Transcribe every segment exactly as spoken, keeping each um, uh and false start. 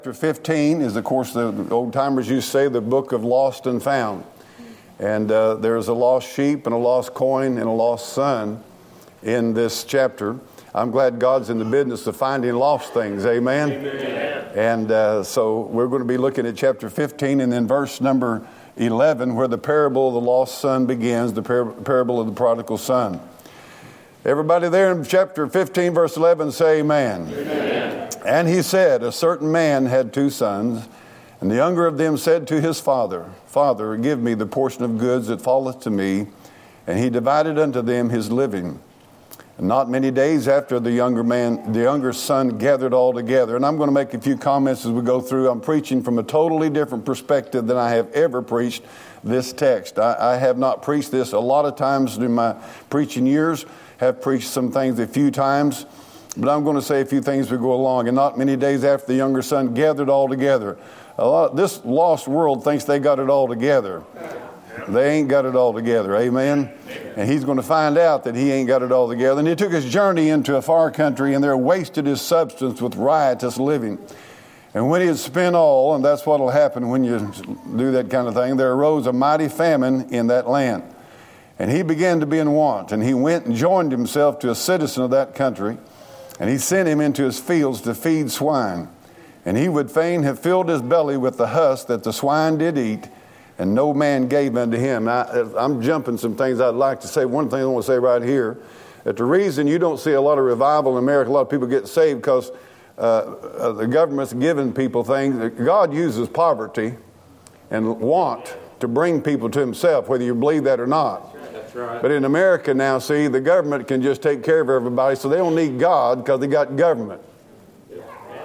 Chapter fifteen is, of course, the old timers used to say, the book of lost and found. And uh, there's a lost sheep and a lost coin and a lost son in this chapter. I'm glad God's in the business of finding lost things. Amen? Amen. And uh, so we're going to be looking at chapter fifteen and then verse number eleven, where the parable of the lost son begins, the par- parable of the prodigal son. Everybody there in chapter fifteen, verse eleven, say amen. Amen. And he said, a certain man had two sons, and the younger of them said to his father, Father, give me the portion of goods that falleth to me. And he divided unto them his living. And not many days after, the younger man, the younger son gathered all together. And I'm going to make a few comments as we go through. I'm preaching from a totally different perspective than I have ever preached this text. I, I have not preached this a lot of times in my preaching years. Have preached some things a few times. But I'm going to say a few things as we go along. And not many days after, the younger son gathered all together. A lot, this lost world thinks they got it all together. They ain't got it all together. Amen? And he's going to find out that he ain't got it all together. And he took his journey into a far country, and there wasted his substance with riotous living. And when he had spent all, and that's what will happen when you do that kind of thing, there arose a mighty famine in that land. And he began to be in want. And he went and joined himself to a citizen of that country. And he sent him into his fields to feed swine. And he would fain have filled his belly with the husk that the swine did eat, and no man gave unto him. Now, I'm jumping some things I'd like to say. One thing I want to say right here, that the reason you don't see a lot of revival in America, a lot of people get saved because uh, uh, the government's giving people things. God uses poverty and want to bring people to himself, whether you believe that or not. Right. But in America now, see, the government can just take care of everybody, so they don't need God because they got government. Yeah.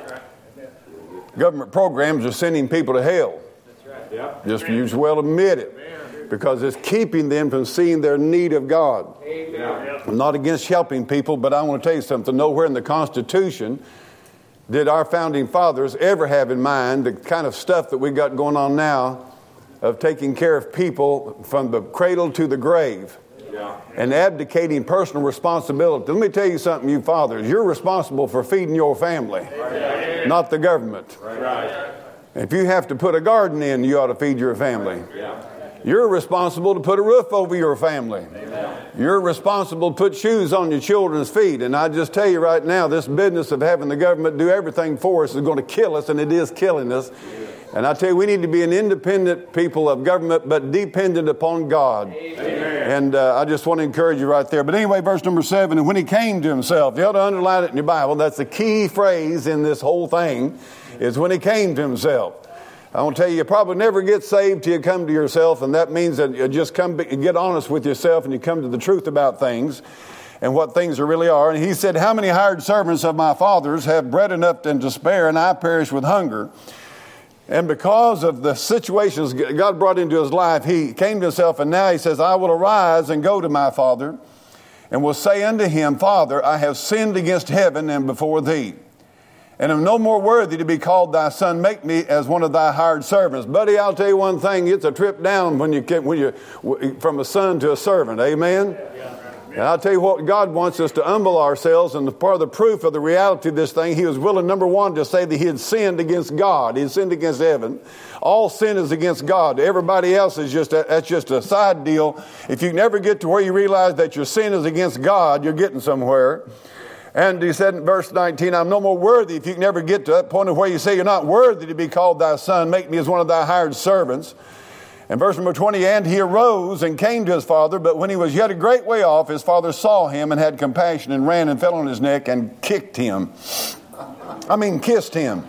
Government programs are sending people to hell. That's right. Yeah. Just you well admit it, because it's keeping them from seeing their need of God. Amen. I'm not against helping people, but I want to tell you something. Nowhere in the Constitution did our founding fathers ever have in mind the kind of stuff that we got going on now, of taking care of people from the cradle to the grave, yeah, and abdicating personal responsibility. Let me tell you something, you fathers. You're responsible for feeding your family, right, not the government. Right. If you have to put a garden in, you ought to feed your family. Yeah. You're responsible to put a roof over your family. Amen. You're responsible to put shoes on your children's feet. And I just tell you right now, this business of having the government do everything for us is going to kill us, and it is killing us. And I tell you, we need to be an independent people of government, but dependent upon God. Amen. And uh, I just want to encourage you right there. But anyway, verse number seven, and when he came to himself, you ought to underline it in your Bible. That's the key phrase in this whole thing, is when he came to himself. I want to tell you, you probably never get saved till you come to yourself, and that means that you just come, get honest with yourself, and you come to the truth about things and what things really are. And he said, how many hired servants of my father's have bread enough and to spare, and I perish with hunger? And because of the situations God brought into his life, he came to himself, and now he says, I will arise and go to my father, and will say unto him, Father, I have sinned against heaven and before thee, and am no more worthy to be called thy son. Make me as one of thy hired servants. Buddy, I'll tell you one thing. It's a trip down when you get, when you from a son to a servant. Amen? Yeah. And I'll tell you what, God wants us to humble ourselves, and part of the proof of the reality of this thing, he was willing, number one, to say that he had sinned against God. He had sinned against heaven. All sin is against God. Everybody else is just a, that's just a side deal. If you never get to where you realize that your sin is against God, you're getting somewhere. And he said in verse nineteen, I'm no more worthy. If you can never get to that point of where you say you're not worthy to be called thy son, make me as one of thy hired servants. And verse number twenty, and he arose and came to his father, but when he was yet a great way off, his father saw him and had compassion and ran and fell on his neck and kicked him. I mean, kissed him.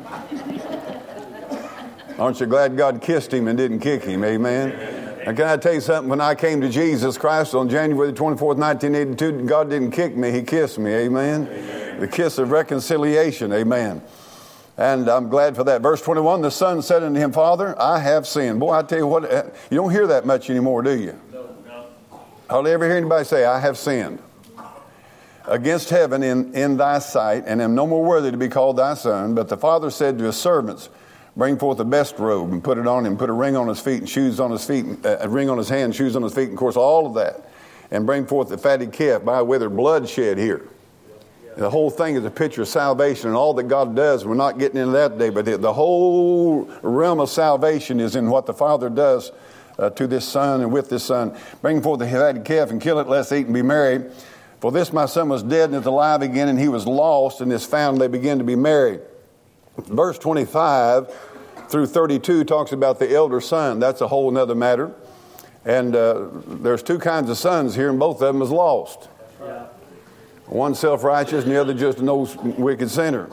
Aren't you glad God kissed him and didn't kick him? Amen. And can I tell you something? When I came to Jesus Christ on January the twenty-fourth, nineteen eighty-two, God didn't kick me. He kissed me. Amen. Amen. The kiss of reconciliation. Amen. And I'm glad for that. Verse twenty-one, the son said unto him, Father, I have sinned. Boy, I tell you what, you don't hear that much anymore, do you? No, no. Hardly ever hear anybody say, I have sinned against heaven in, in thy sight, and am no more worthy to be called thy son. But the father said to his servants, bring forth the best robe and put it on him, put a ring on his feet and shoes on his feet, uh, a ring on his hand, shoes on his feet, and of course all of that. And bring forth the fatted calf by whether blood shed here. The whole thing is a picture of salvation and all that God does. We're not getting into that today, but the, the whole realm of salvation is in what the Father does uh, to this Son and with this Son. Bring forth the fatted calf and kill it, let's eat and be merry. For this my son was dead and is alive again, and he was lost and is found, and they begin to be married. Verse twenty-five through thirty-two talks about the elder son. That's a whole other matter. And uh, there's two kinds of sons here, and both of them is lost. Yeah. One self-righteous and the other just an old wicked sinner.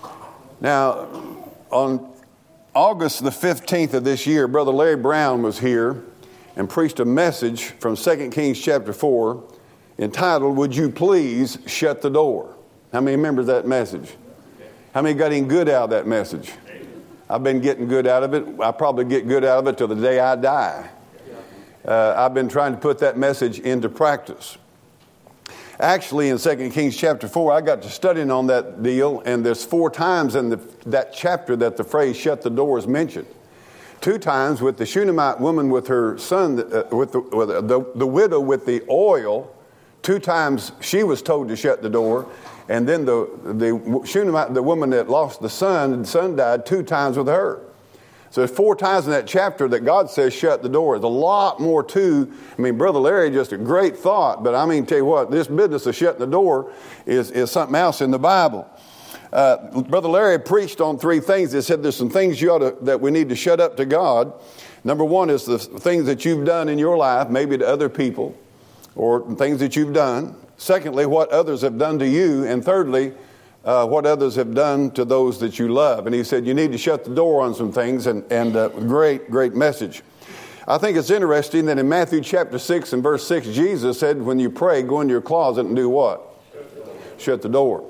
Now, on August the fifteenth of this year, Brother Larry Brown was here and preached a message from Second Kings chapter four entitled, Would You Please Shut the Door? How many remember that message? How many got any good out of that message? I've been getting good out of it. I'll probably get good out of it till the day I die. Uh, I've been trying to put that message into practice. Actually, in Second Kings chapter four, I got to studying on that deal, and there's four times in the, that chapter that the phrase shut the door is mentioned. Two times with the Shunammite woman with her son, uh, with, the, with the, the widow with the oil. Two times she was told to shut the door. And then the, the Shunammite, the woman that lost the son, and the son died two times with her. So there's four times in that chapter that God says shut the door. There's a lot more to, I mean, Brother Larry, just a great thought. But I mean, tell you what, this business of shutting the door is, is something else in the Bible. Uh, Brother Larry preached on three things. He said there's some things you ought to, that we need to shut up to God. Number one is the things that you've done in your life, maybe to other people, or things that you've done. Secondly, what others have done to you. And thirdly, uh, what others have done to those that you love. And he said you need to shut the door on some things. And, and uh, great, great message. I think it's interesting that in Matthew chapter six and verse six, Jesus said, when you pray, go into your closet and do what? Shut the door. Shut the door.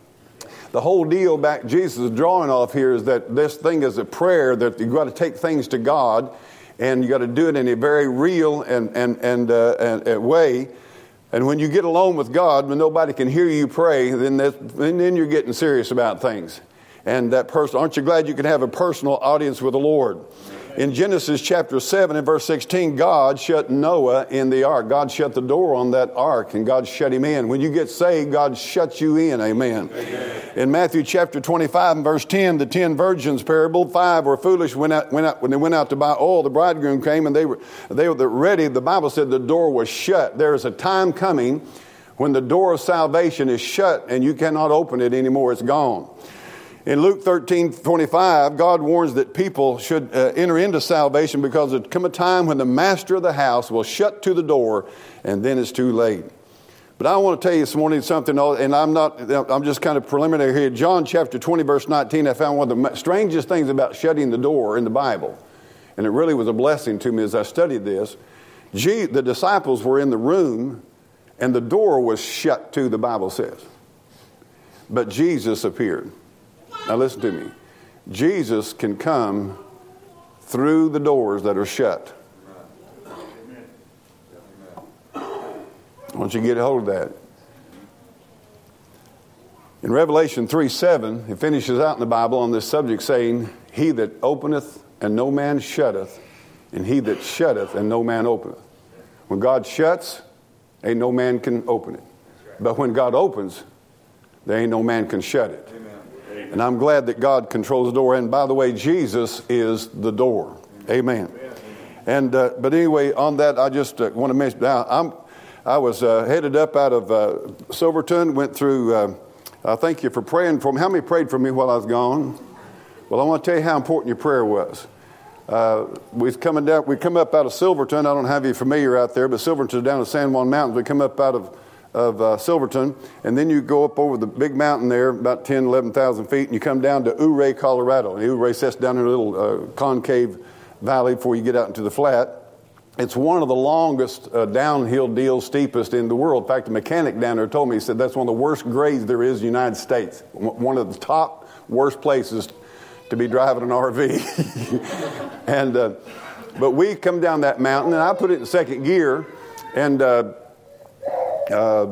The whole deal back Jesus is drawing off here is that this thing is a prayer, that you've got to take things to God. And you got to do it in a very real and and and, uh, and uh, way. And when you get alone with God, when nobody can hear you pray, then then you're getting serious about things. And that person, aren't you glad you can have a personal audience with the Lord? In Genesis chapter seven and verse sixteen, God shut Noah in the ark. God shut the door on that ark, and God shut him in. When you get saved, God shuts you in. Amen. Amen. In Matthew chapter twenty-five and verse ten, the ten virgins parable, five were foolish went out, went out, when they went out to buy oil. The bridegroom came, and they were they were ready. The Bible said the door was shut. There is a time coming when the door of salvation is shut, and you cannot open it anymore. It's gone. In Luke thirteen twenty-five, God warns that people should uh, enter into salvation because there come a time when the master of the house will shut to the door, and then it's too late. But I want to tell you this morning something, and I'm not, I'm just kind of preliminary here. John chapter twenty, verse nineteen, I found one of the strangest things about shutting the door in the Bible. And it really was a blessing to me as I studied this. Gee, the disciples were in the room, and the door was shut to, the Bible says. But Jesus appeared. Now listen to me. Jesus can come through the doors that are shut. I want you to get a hold of that. In Revelation three seven, it finishes out in the Bible on this subject saying, He that openeth and no man shutteth, and he that shutteth and no man openeth. When God shuts, ain't no man can open it. But when God opens, there ain't no man can shut it. And I'm glad that God controls the door. And by the way, Jesus is the door. Amen. And uh, but anyway, on that, I just uh, want to mention. Now, I'm I was uh, headed up out of uh, Silverton. Went through. Uh, I thank you for praying for me. How many prayed for me while I was gone? Well, I want to tell you how important your prayer was. Uh, we coming down. We come up out of Silverton. I don't have you familiar out there, but Silverton's down the San Juan Mountains. We come up out of. of uh, Silverton, and then you go up over the big mountain there, about ten, eleven thousand feet, and you come down to Ouray, Colorado. And Ouray sits down in a little uh, concave valley before you get out into the flat. It's one of the longest uh, downhill deals, steepest in the world. In fact, the mechanic down there told me, he said, that's one of the worst grades there is in the United States. One of the top worst places to be driving an R V. and uh, But we come down that mountain, and I put it in second gear, and... Uh, Uh,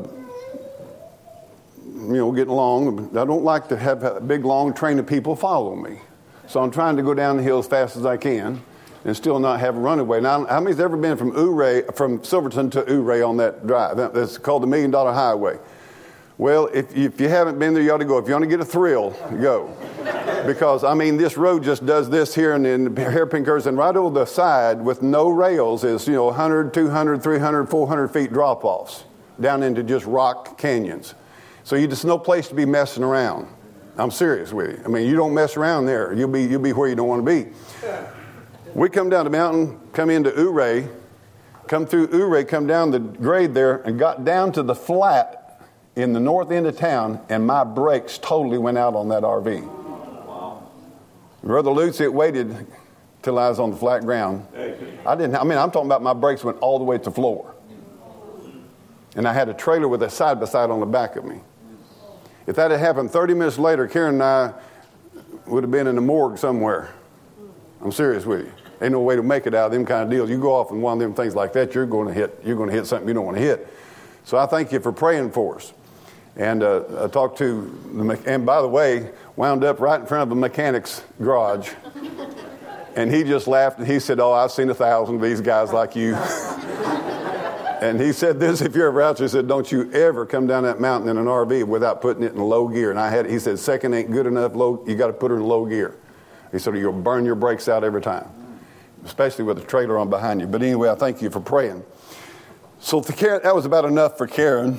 you know, getting along. I don't like to have a big, long train of people follow me. So I'm trying to go down the hill as fast as I can and still not have a runaway. Now, how many's ever been from Ouray, from Silverton to Ouray on that drive? That's called the Million Dollar Highway. Well, if, if you haven't been there, you ought to go. If you want to get a thrill, go. Because, I mean, this road just does this here and then hairpin curves. And right over the side with no rails is, you know, one hundred, two hundred, three hundred, four hundred feet drop-offs down into just rock canyons. So you just no place to be messing around. I'm serious with you. I mean, you don't mess around there. You'll be, you'll be where you don't want to be. We come down the mountain, come into Ouray, come through Ouray, come down the grade there, and got down to the flat in the north end of town, and my brakes totally went out on that R V. Wow. Brother Lutz, it waited till I was on the flat ground. I didn't, I mean, I'm talking about my brakes went all the way to the floor. And I had a trailer with a side-by-side on the back of me. If that had happened thirty minutes later, Karen and I would have been in the morgue somewhere. I'm serious with you. Ain't no way to make it out of them kind of deals. You go off in one of them things like that, you're going to hit, you're going to hit something you don't want to hit. So I thank you for praying for us. And uh, I talked to the, and by the way, wound up right in front of a mechanic's garage. And he just laughed and he said, "Oh, I've seen a thousand of these guys like you." And he said this, if you're ever out there, he said, "Don't you ever come down that mountain in an R V without putting it in low gear." And I had, he said, "Second ain't good enough, low, you got to put her in low gear." He said, "You'll burn your brakes out every time, especially with the trailer on behind you." But anyway, I thank you for praying. So the Karen, that was about enough for Karen.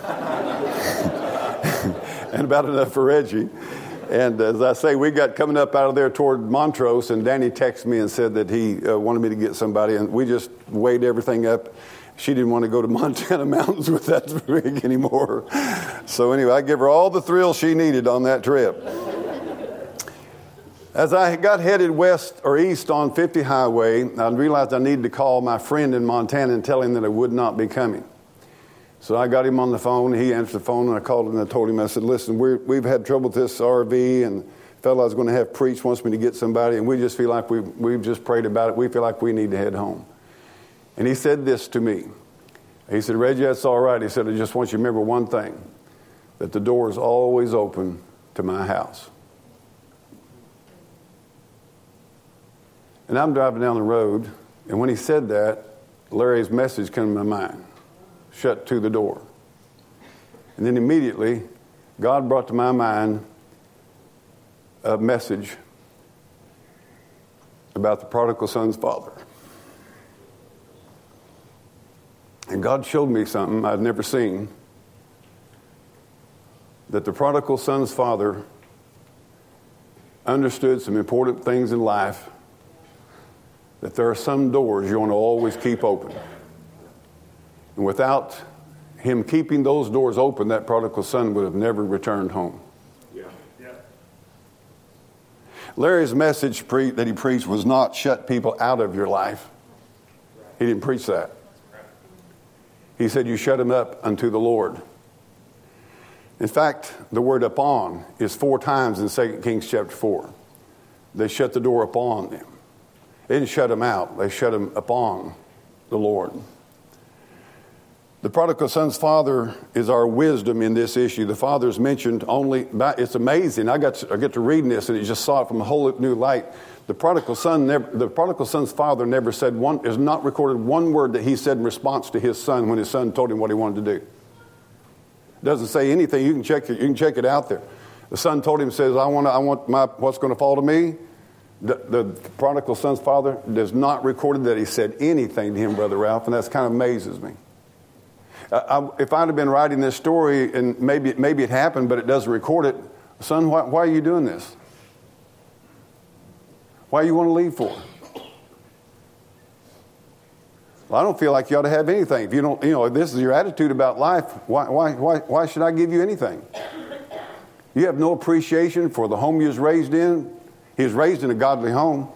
And about enough for Reggie. And as I say, we got coming up out of there toward Montrose, and Danny texted me and said that he uh, wanted me to get somebody, and we just weighed everything up. She didn't want to go to Montana mountains with that rig anymore. So anyway, I gave her all the thrills she needed on that trip. As I got headed west or east on fifty highway, I realized I needed to call my friend in Montana and tell him that I would not be coming. So I got him on the phone. He answered the phone, and I called him and I told him, I said, "Listen, we're, we've had trouble with this R V, and the fellow I was going to have preach wants me to get somebody, and we just feel like we've, we've just prayed about it. We feel like we need to head home." And he said this to me. He said, "Reggie, that's all right." He said, "I just want you to remember one thing, that the door is always open to my house." And I'm driving down the road, and when he said that, Larry's message came to my mind. Shut to the door. And then immediately, God brought to my mind a message about the prodigal son's father. And God showed me something I'd never seen. That the prodigal son's father understood some important things in life. That there are some doors you want to always keep open. And without him keeping those doors open, that prodigal son would have never returned home. Yeah. Yeah. Larry's message pre- that he preached was not shut people out of your life. He didn't preach that. He said you shut them up unto the Lord. In fact, the word upon is four times in Second Kings chapter four. They shut the door upon them. They didn't shut them out. They shut them upon the Lord. The prodigal son's father is our wisdom in this issue. The father is mentioned only, it's amazing. I got to, I get to reading this and I just saw it from a whole new light. The prodigal son, never, the prodigal son's father never said one, is not recorded one word that he said in response to his son when his son told him what he wanted to do. It doesn't say anything. You can check it, you can check it out there. The son told him, says, I want, I want my, what's going to fall to me. The, the prodigal son's father does not record that he said anything to him, Brother Ralph, and that kind of amazes me. Uh, I, if I'd have been writing this story, and maybe maybe it happened, but it doesn't record it, son, why, why are you doing this? Why do you want to leave for? Well, I don't feel like you ought to have anything. If you don't, you know, if this is your attitude about life, why why why why should I give you anything? You have no appreciation for the home you was raised in. He was raised in a godly home.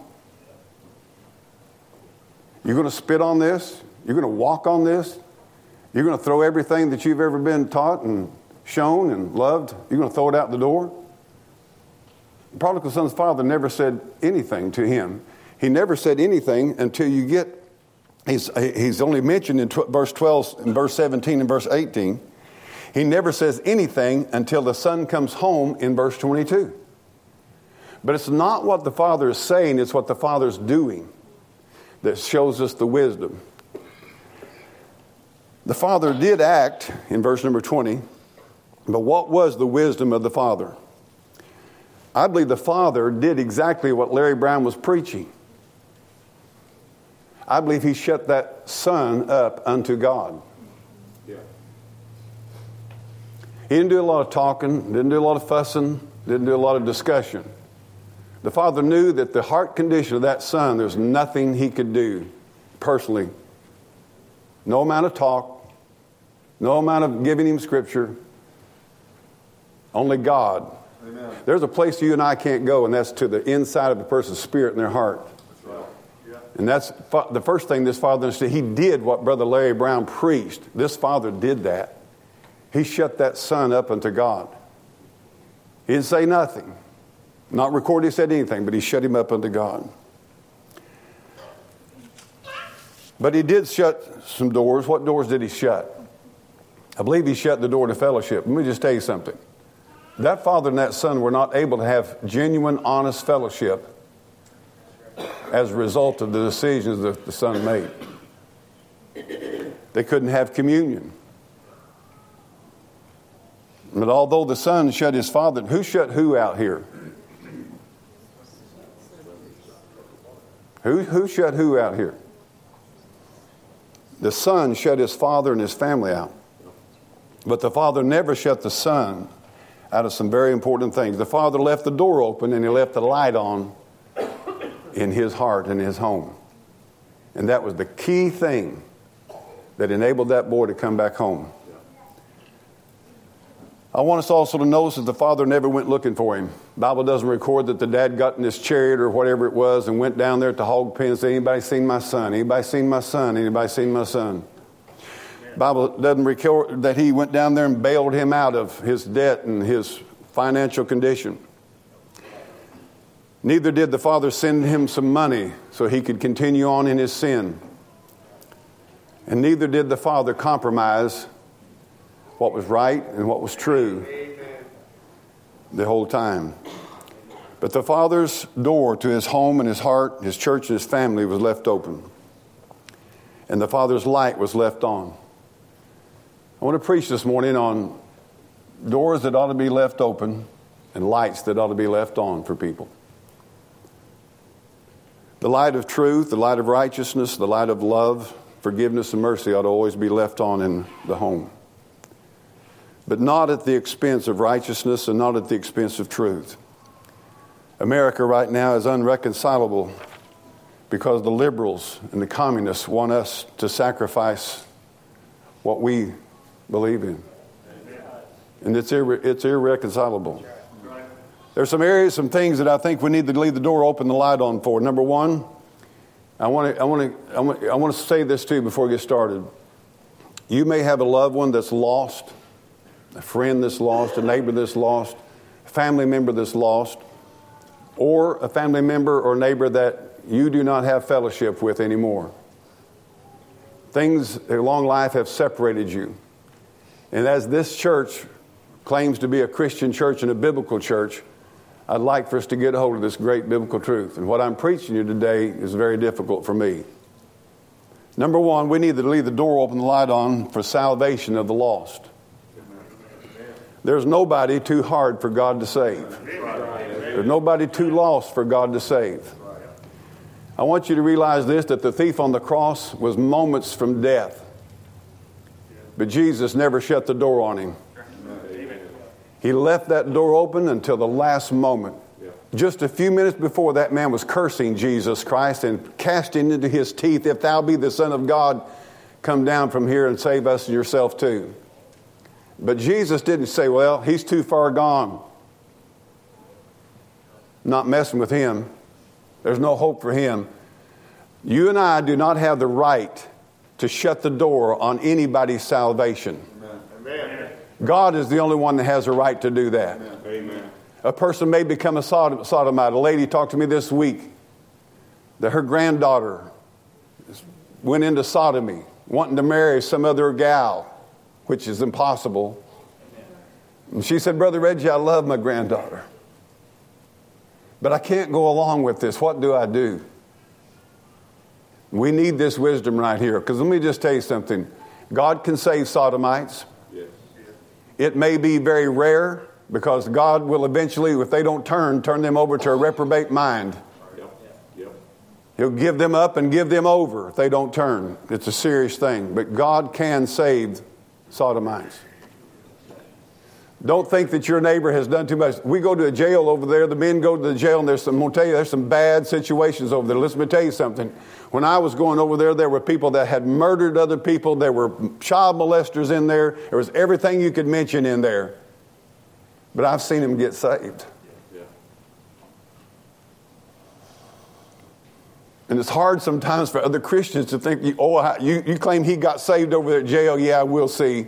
You're going to spit on this. You're going to walk on this. You're going to throw everything that you've ever been taught and shown and loved. You're going to throw it out the door. The prodigal son's father never said anything to him. He never said anything until you get, he's, he's only mentioned in tw- verse twelve, in verse seventeen and verse eighteen. He never says anything until the son comes home in verse twenty-two. But it's not what the father is saying, it's what the father's doing that shows us the wisdom. The father did act, in verse number twenty, But what was the wisdom of the Father? I believe the Father did exactly what Larry Brown was preaching. I believe he shut that Son up unto God. Yeah. He didn't do a lot of talking, didn't do a lot of fussing, didn't do a lot of discussion. The Father knew that the heart condition of that Son, there's nothing he could do personally. No amount of talk, no amount of giving him Scripture. Only God. Amen. There's a place you and I can't go, and that's to the inside of a person's spirit and their heart. That's right. Yeah. And that's the first thing this Father understood. He did what Brother Larry Brown preached. This Father did that. He shut that Son up unto God. He didn't say nothing. Not record he said anything, but he shut him up unto God. But he did shut some doors. What doors did he shut? I believe he shut the door to fellowship. Let me just tell you something. That Father and that Son were not able to have genuine, honest fellowship as a result of the decisions that the Son made. They couldn't have communion. But although the Son shut his Father, who shut who out here? Who, who shut who out here? The Son shut his Father and his family out. But the Father never shut the Son out of some very important things. The Father left the door open and he left the light on in his heart and his home. And that was the key thing that enabled that boy to come back home. I want us also to notice that the Father never went looking for him. The Bible doesn't record that the dad got in his chariot or whatever it was and went down there at the hog pen and said, anybody seen my son? Anybody seen my son? Anybody seen my son? The Bible doesn't record that he went down there and bailed him out of his debt and his financial condition. Neither did the Father send him some money so he could continue on in his sin. And neither did the Father compromise what was right and what was true the whole time. But the Father's door to his home and his heart, his church and his family was left open. And the Father's light was left on. I want to preach this morning on doors that ought to be left open and lights that ought to be left on for people. The light of truth, the light of righteousness, the light of love, forgiveness, and mercy ought to always be left on in the home. But not at the expense of righteousness and not at the expense of truth. America right now is unreconcilable because the liberals and the communists want us to sacrifice what we believe in. And it's irre- it's irreconcilable. There's some areas, some things that I think we need to leave the door open, the light on for. Number one, I want to I want to I want, I want to say this too before we get started. You may have a loved one that's lost, a friend that's lost, a neighbor that's lost, a family member that's lost, or a family member or neighbor that you do not have fellowship with anymore. Things along life have separated you. And as this church claims to be a Christian church and a biblical church, I'd like for us to get a hold of this great biblical truth. And what I'm preaching you today is very difficult for me. Number one, we need to leave the door open, the light on for salvation of the lost. There's nobody too hard for God to save. There's nobody too lost for God to save. I want you to realize this, that the thief on the cross was moments from death. But Jesus never shut the door on him. He left that door open until the last moment. Just a few minutes before, that man was cursing Jesus Christ and casting into his teeth, if thou be the Son of God, come down from here and save us and yourself too. But Jesus didn't say, well, he's too far gone. Not messing with him. There's no hope for him. You and I do not have the right to shut the door on anybody's salvation. Amen. God is the only one that has a right to do that. Amen. A person may become a sodom, sodomite. A lady talked to me this week that her granddaughter went into sodomy, wanting to marry some other gal, which is impossible. And she said, Brother Reggie, I love my granddaughter, but I can't go along with this. What do I do? We need this wisdom right here. Because let me just tell you something. God can save sodomites. Yes. It may be very rare because God will eventually, if they don't turn, turn them over to a reprobate mind. He'll give them up and give them over if they don't turn. It's a serious thing. But God can save sodomites. Don't think that your neighbor has done too much. We go to a jail over there. The men go to the jail, and there's some, I'm going to tell you, there's some bad situations over there. Let me tell you something. When I was going over there, there were people that had murdered other people. There were child molesters in there. There was everything you could mention in there. But I've seen them get saved. And it's hard sometimes for other Christians to think, oh, you, you claim he got saved over there at jail. Yeah, we'll see.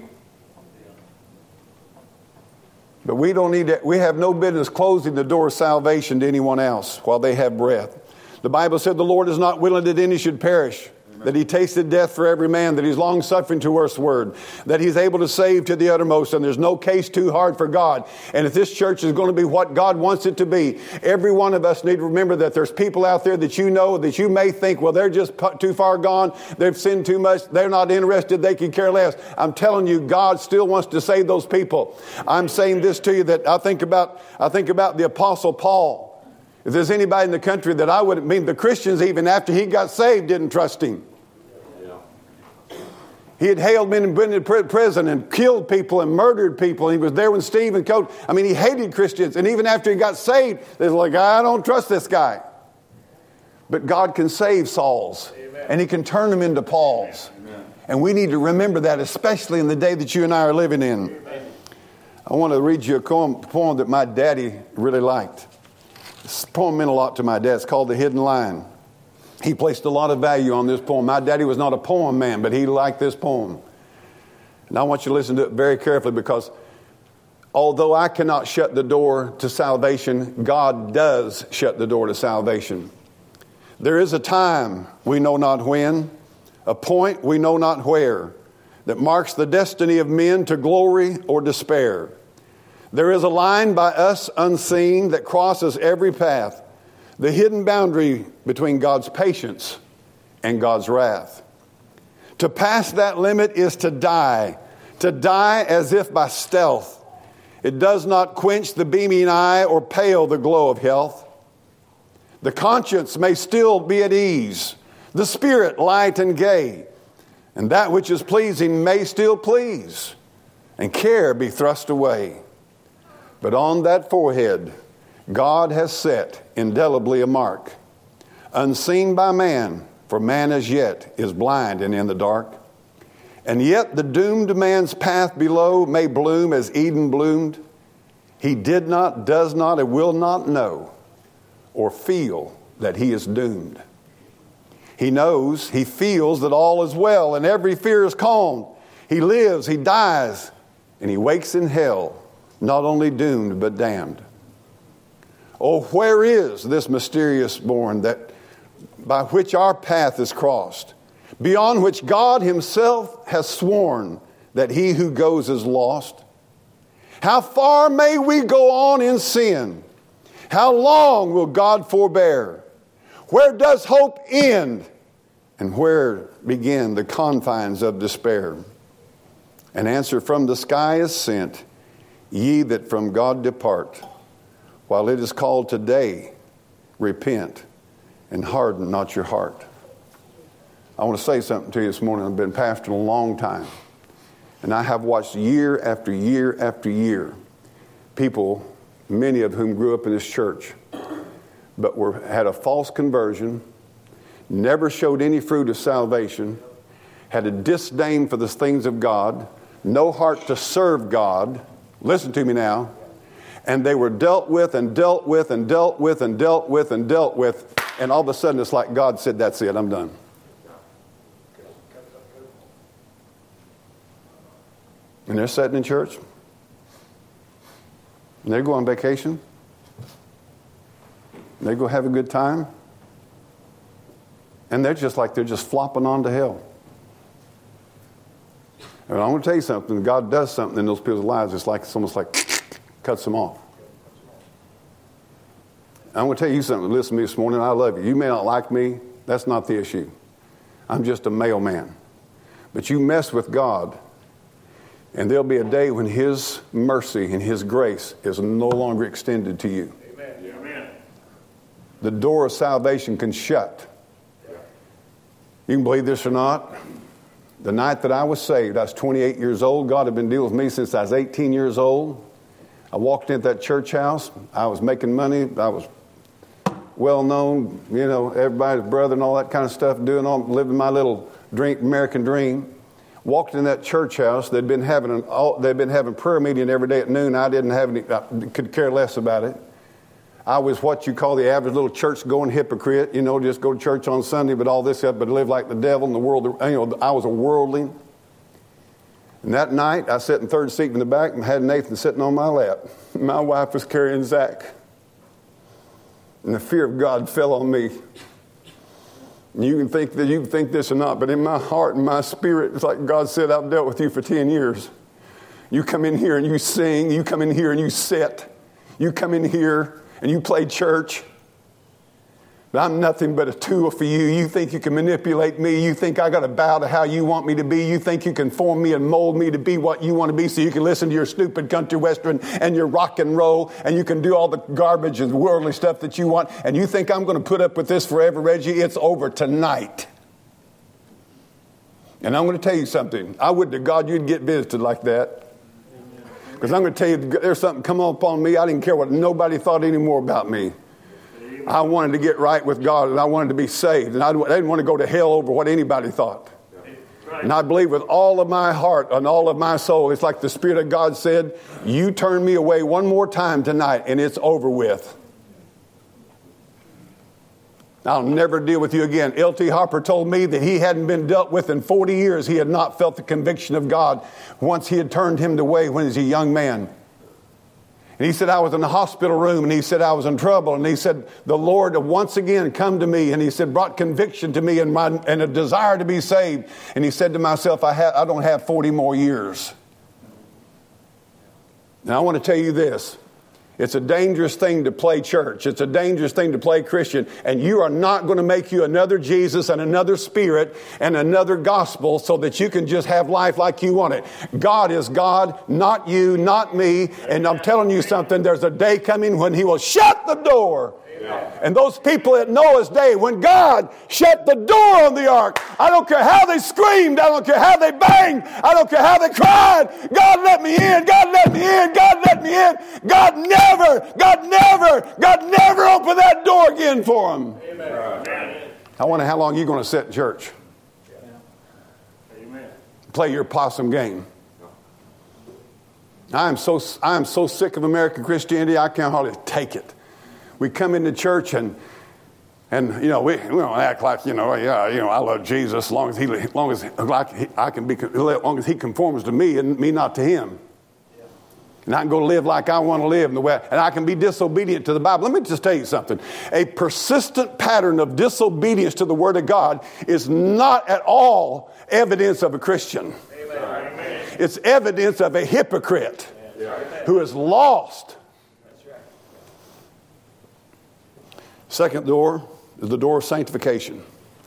But we don't need to, we have no business closing the door of salvation to anyone else while they have breath. The Bible said the Lord is not willing that any should perish, that he tasted death for every man, that he's long-suffering to earthward, that he's able to save to the uttermost, and there's no case too hard for God. And if this church is going to be what God wants it to be, every one of us need to remember that there's people out there that you know, that you may think, well, they're just too far gone, they've sinned too much, they're not interested, they can care less. I'm telling you, God still wants to save those people. I'm saying this to you that I think about, I think about the Apostle Paul. If there's anybody in the country that I would mean, the Christians, even after he got saved, didn't trust him. He had hailed men and been in prison and killed people and murdered people. And he was there when Stephen killed. I mean, he hated Christians. And even after he got saved, they were like, I don't trust this guy. But God can save Sauls. Amen. And he can turn them into Pauls. Amen. And we need to remember that, especially in the day that you and I are living in. Amen. I want to read you a poem, poem that my daddy really liked. This poem meant a lot to my dad. It's called The Hidden Line. He placed a lot of value on this poem. My daddy was not a poem man, but he liked this poem. And I want you to listen to it very carefully, because although I cannot shut the door to salvation, God does shut the door to salvation. There is a time, we know not when, a point we know not where, that marks the destiny of men to glory or despair. There is a line by us unseen that crosses every path, the hidden boundary between God's patience and God's wrath. To pass that limit is to die, to die as if by stealth. It does not quench the beaming eye or pale the glow of health. The conscience may still be at ease, the spirit light and gay, and that which is pleasing may still please, and care be thrust away. But on that forehead God has set indelibly a mark, unseen by man, for man as yet is blind and in the dark. And yet the doomed man's path below may bloom as Eden bloomed. He did not, does not, and will not know or feel that he is doomed. He knows, he feels that all is well and every fear is calmed. He lives, he dies, and he wakes in hell, not only doomed but damned. Oh, where is this mysterious bourne that by which our path is crossed, beyond which God himself has sworn that he who goes is lost? How far may we go on in sin? How long will God forbear? Where does hope end? And where begin the confines of despair? An answer from the sky is sent, ye that from God depart. While it is called today, repent and harden not your heart. I want to say something to you this morning. I've been pastoring a long time, and I have watched year after year after year people, many of whom grew up in this church, but were had a false conversion, never showed any fruit of salvation, had a disdain for the things of God, no heart to serve God. Listen to me now. And they were dealt with and dealt with and dealt with and dealt with and dealt with. And all of a sudden it's like God said, that's it, I'm done. And they're sitting in church. And they go on vacation. And they go have a good time. And they're just like they're just flopping onto hell. And I want to tell you something. God does something in those people's lives. It's like it's almost like cuts them off. I'm going to tell you something. Listen to me this morning. I love you. You may not like me. That's not the issue. I'm just a mailman. But you mess with God, And there'll be a day when His mercy and His grace is no longer extended to you. Amen. Amen. The door of salvation can shut. You can believe this or not. The night that I was saved, I was twenty-eight years old. God had been dealing with me since I was eighteen years old. I walked into that church house. I was making money. I was well known, you know, everybody's brother and all that kind of stuff, doing all, living my little dream, American dream. Walked in that church house. They'd been having an all, they'd been having prayer meeting every day at noon. I didn't have any. I could care less about it. I was what you call the average little church-going hypocrite. You know, just go to church on Sunday, but all this stuff, but live like the devil in the world. You know, I was a worldling. And that night, I sat in third seat in the back and had Nathan sitting on my lap. My wife was carrying Zach. And the fear of God fell on me. And you can think that you can think this or not, but in my heart and my spirit, it's like God said, I've dealt with you for ten years. You come in here and you sing. You come in here and you sit. You come in here and you play church. But I'm nothing but a tool for you. You think you can manipulate me. You think I got to bow to how you want me to be. You think you can form me and mold me to be what you want to be so you can listen to your stupid country western and your rock and roll and you can do all the garbage and worldly stuff that you want. And you think I'm going to put up with this forever, Reggie? It's over tonight. And I'm going to tell you something. I would to God you'd get visited like that. Because I'm going to tell you, there's something come upon me. I didn't care what nobody thought anymore about me. I wanted to get right with God, and I wanted to be saved. And I didn't want to go to hell over what anybody thought. And I believe with all of my heart and all of my soul, it's like the Spirit of God said, you turn me away one more time tonight, and it's over with. I'll never deal with you again. L T Harper told me that he hadn't been dealt with in forty years. He had not felt the conviction of God once he had turned him away when he was a young man. And he said, I was in the hospital room, and he said, I was in trouble. And he said, the Lord once again come to me, and he said, brought conviction to me and, my, and a desire to be saved. And he said to myself, I, ha- I don't have forty more years. Now, I want to tell you this. It's a dangerous thing to play church. It's a dangerous thing to play Christian. And you are not going to make you another Jesus and another Spirit and another gospel so that you can just have life like you want it. God is God, not you, not me. And I'm telling you something, there's a day coming when He will shut the door. And those people at Noah's day, when God shut the door on the ark, I don't care how they screamed, I don't care how they banged, I don't care how they cried, God let me in, God let me in, God let me in. God never, God never, God never opened that door again for them. Amen. I wonder how long you're going to sit in church. Amen. Play your possum game. I am so I am so sick of American Christianity, I can't hardly take it. We come into church and, and you know, we, we don't act like, you know, yeah, you know, I love Jesus as long as he, as long as like he, I can be, as long as he conforms to me and me not to him. Yeah. And I can go live like I want to live in the way, and I can be disobedient to the Bible. Let me just tell you something. A persistent pattern of disobedience to the Word of God is not at all evidence of a Christian. Amen. It's evidence of a hypocrite yeah. who is lost. Second door is the door of sanctification.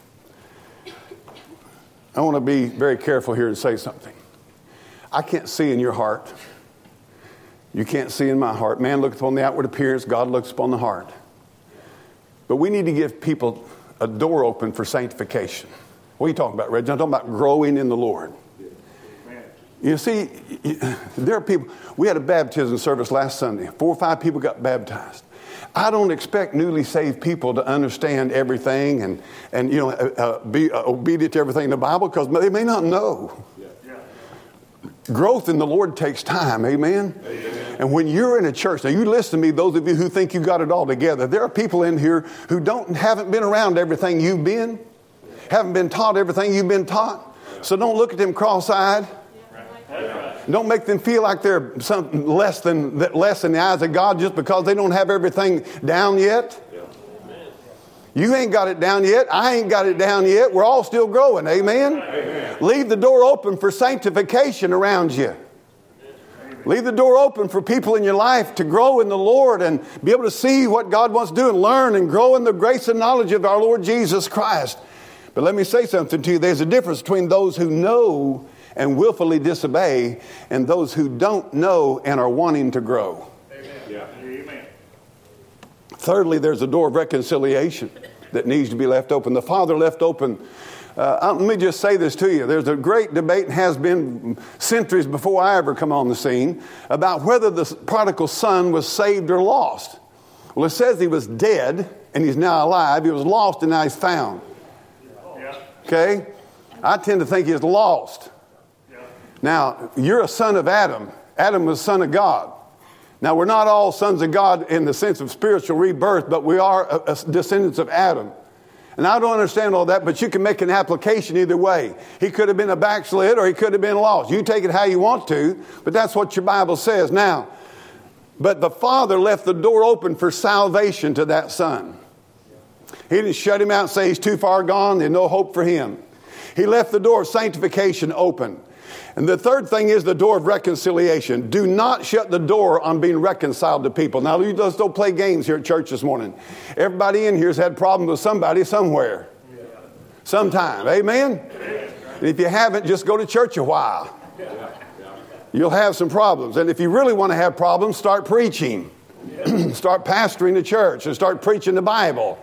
I want to be very careful here and say something. I can't see in your heart. You can't see in my heart. Man looks upon the outward appearance. God looks upon the heart. But we need to give people a door open for sanctification. What are you talking about, Reggie? I'm talking about growing in the Lord. You see, there are people. We had a baptism service last Sunday. Four or five people got baptized. I don't expect newly saved people to understand everything and, and you know, uh, uh, be uh, obedient to everything in the Bible because they may not know. Yeah. Yeah. Growth in the Lord takes time, amen? Amen? And when you're in a church, now you listen to me, those of you who think you got it all together, there are people in here who don't haven't been around everything you've been, haven't been taught everything you've been taught. So don't look at them cross-eyed. Don't make them feel like they're something less than less in the eyes of God just because they don't have everything down yet. You ain't got it down yet. I ain't got it down yet. We're all still growing. Amen? Amen. Leave the door open for sanctification around you. Leave the door open for people in your life to grow in the Lord and be able to see what God wants to do and learn and grow in the grace and knowledge of our Lord Jesus Christ. But let me say something to you. There's a difference between those who know and willfully disobey, and those who don't know and are wanting to grow. Amen. Yeah. Amen. Thirdly, there's a door of reconciliation that needs to be left open. The Father left open. Uh, let me just say this to you. There's a great debate, and has been centuries before I ever come on the scene, about whether the prodigal son was saved or lost. Well, it says he was dead, and he's now alive. He was lost, and now he's found. Okay? I tend to think he's lost. Now, you're a son of Adam. Adam was son of God. Now, we're not all sons of God in the sense of spiritual rebirth, but we are a, a descendants of Adam. And I don't understand all that, but you can make an application either way. He could have been a backslid or he could have been lost. You take it how you want to, but that's what your Bible says. Now, but the Father left the door open for salvation to that son. He didn't shut him out and say he's too far gone, there's no hope for him. He left the door of sanctification open. And the third thing is the door of reconciliation. Do not shut the door on being reconciled to people. Now, you just don't play games here at church this morning. Everybody in here has had problems with somebody somewhere. Sometime. Amen? And if you haven't, just go to church a while. You'll have some problems. And if you really want to have problems, start preaching. Start pastoring the church and start preaching the Bible.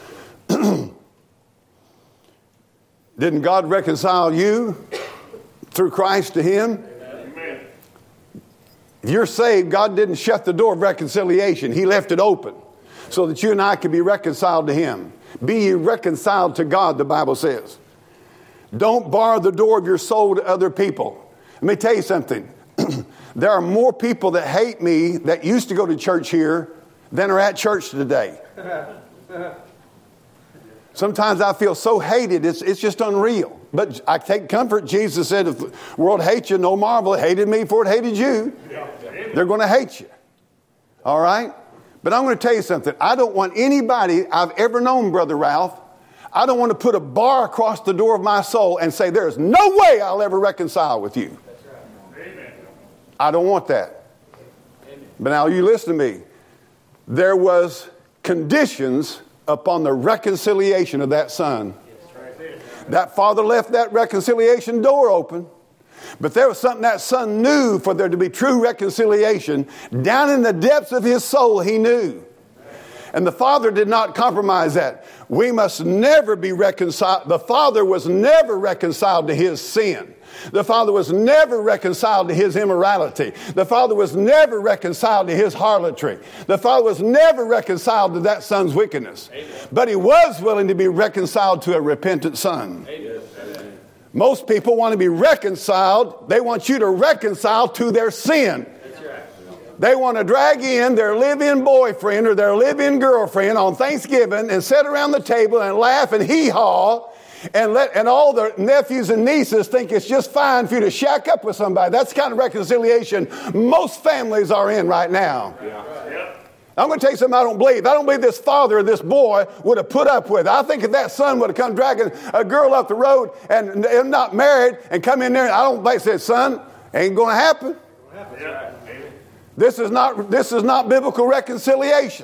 Didn't God reconcile you through Christ to him? Amen. If you're saved, God didn't shut the door of reconciliation. He left it open so that you and I could be reconciled to him. Be ye reconciled to God, the Bible says. Don't bar the door of your soul to other people. Let me tell you something. There are more people that hate me that used to go to church here than are at church today. Sometimes I feel so hated, it's, it's just unreal. But I take comfort. Jesus said, if the world hates you, no marvel. It hated me before it hated you. They're going to hate you. All right? But I'm going to tell you something. I don't want anybody I've ever known, Brother Ralph, I don't want to put a bar across the door of my soul and say, there's no way I'll ever reconcile with you. I don't want that. But now you listen to me. There was conditions upon the reconciliation of that son. That father left that reconciliation door open. But there was something that son knew for there to be true reconciliation. Down in the depths of his soul, he knew. And the father did not compromise that. We must never be reconciled. The father was never reconciled to his sin. The father was never reconciled to his immorality. The father was never reconciled to his harlotry. The father was never reconciled to that son's wickedness. Amen. But he was willing to be reconciled to a repentant son. Amen. Most people want to be reconciled. They want you to reconcile to their sin. That's right. They want to drag in their live-in boyfriend or their live-in girlfriend on Thanksgiving and sit around the table and laugh and hee-haw. And let and all the nephews and nieces think it's just fine for you to shack up with somebody. That's the kind of reconciliation most families are in right now. Yeah. Yeah. I'm going to tell you something I don't believe. I don't believe this father or this boy would have put up with it. I think if that son would have come dragging a girl up the road and, and not married and come in there, and I don't think said, son, ain't going to happen. Yeah. This is not this is not biblical reconciliation.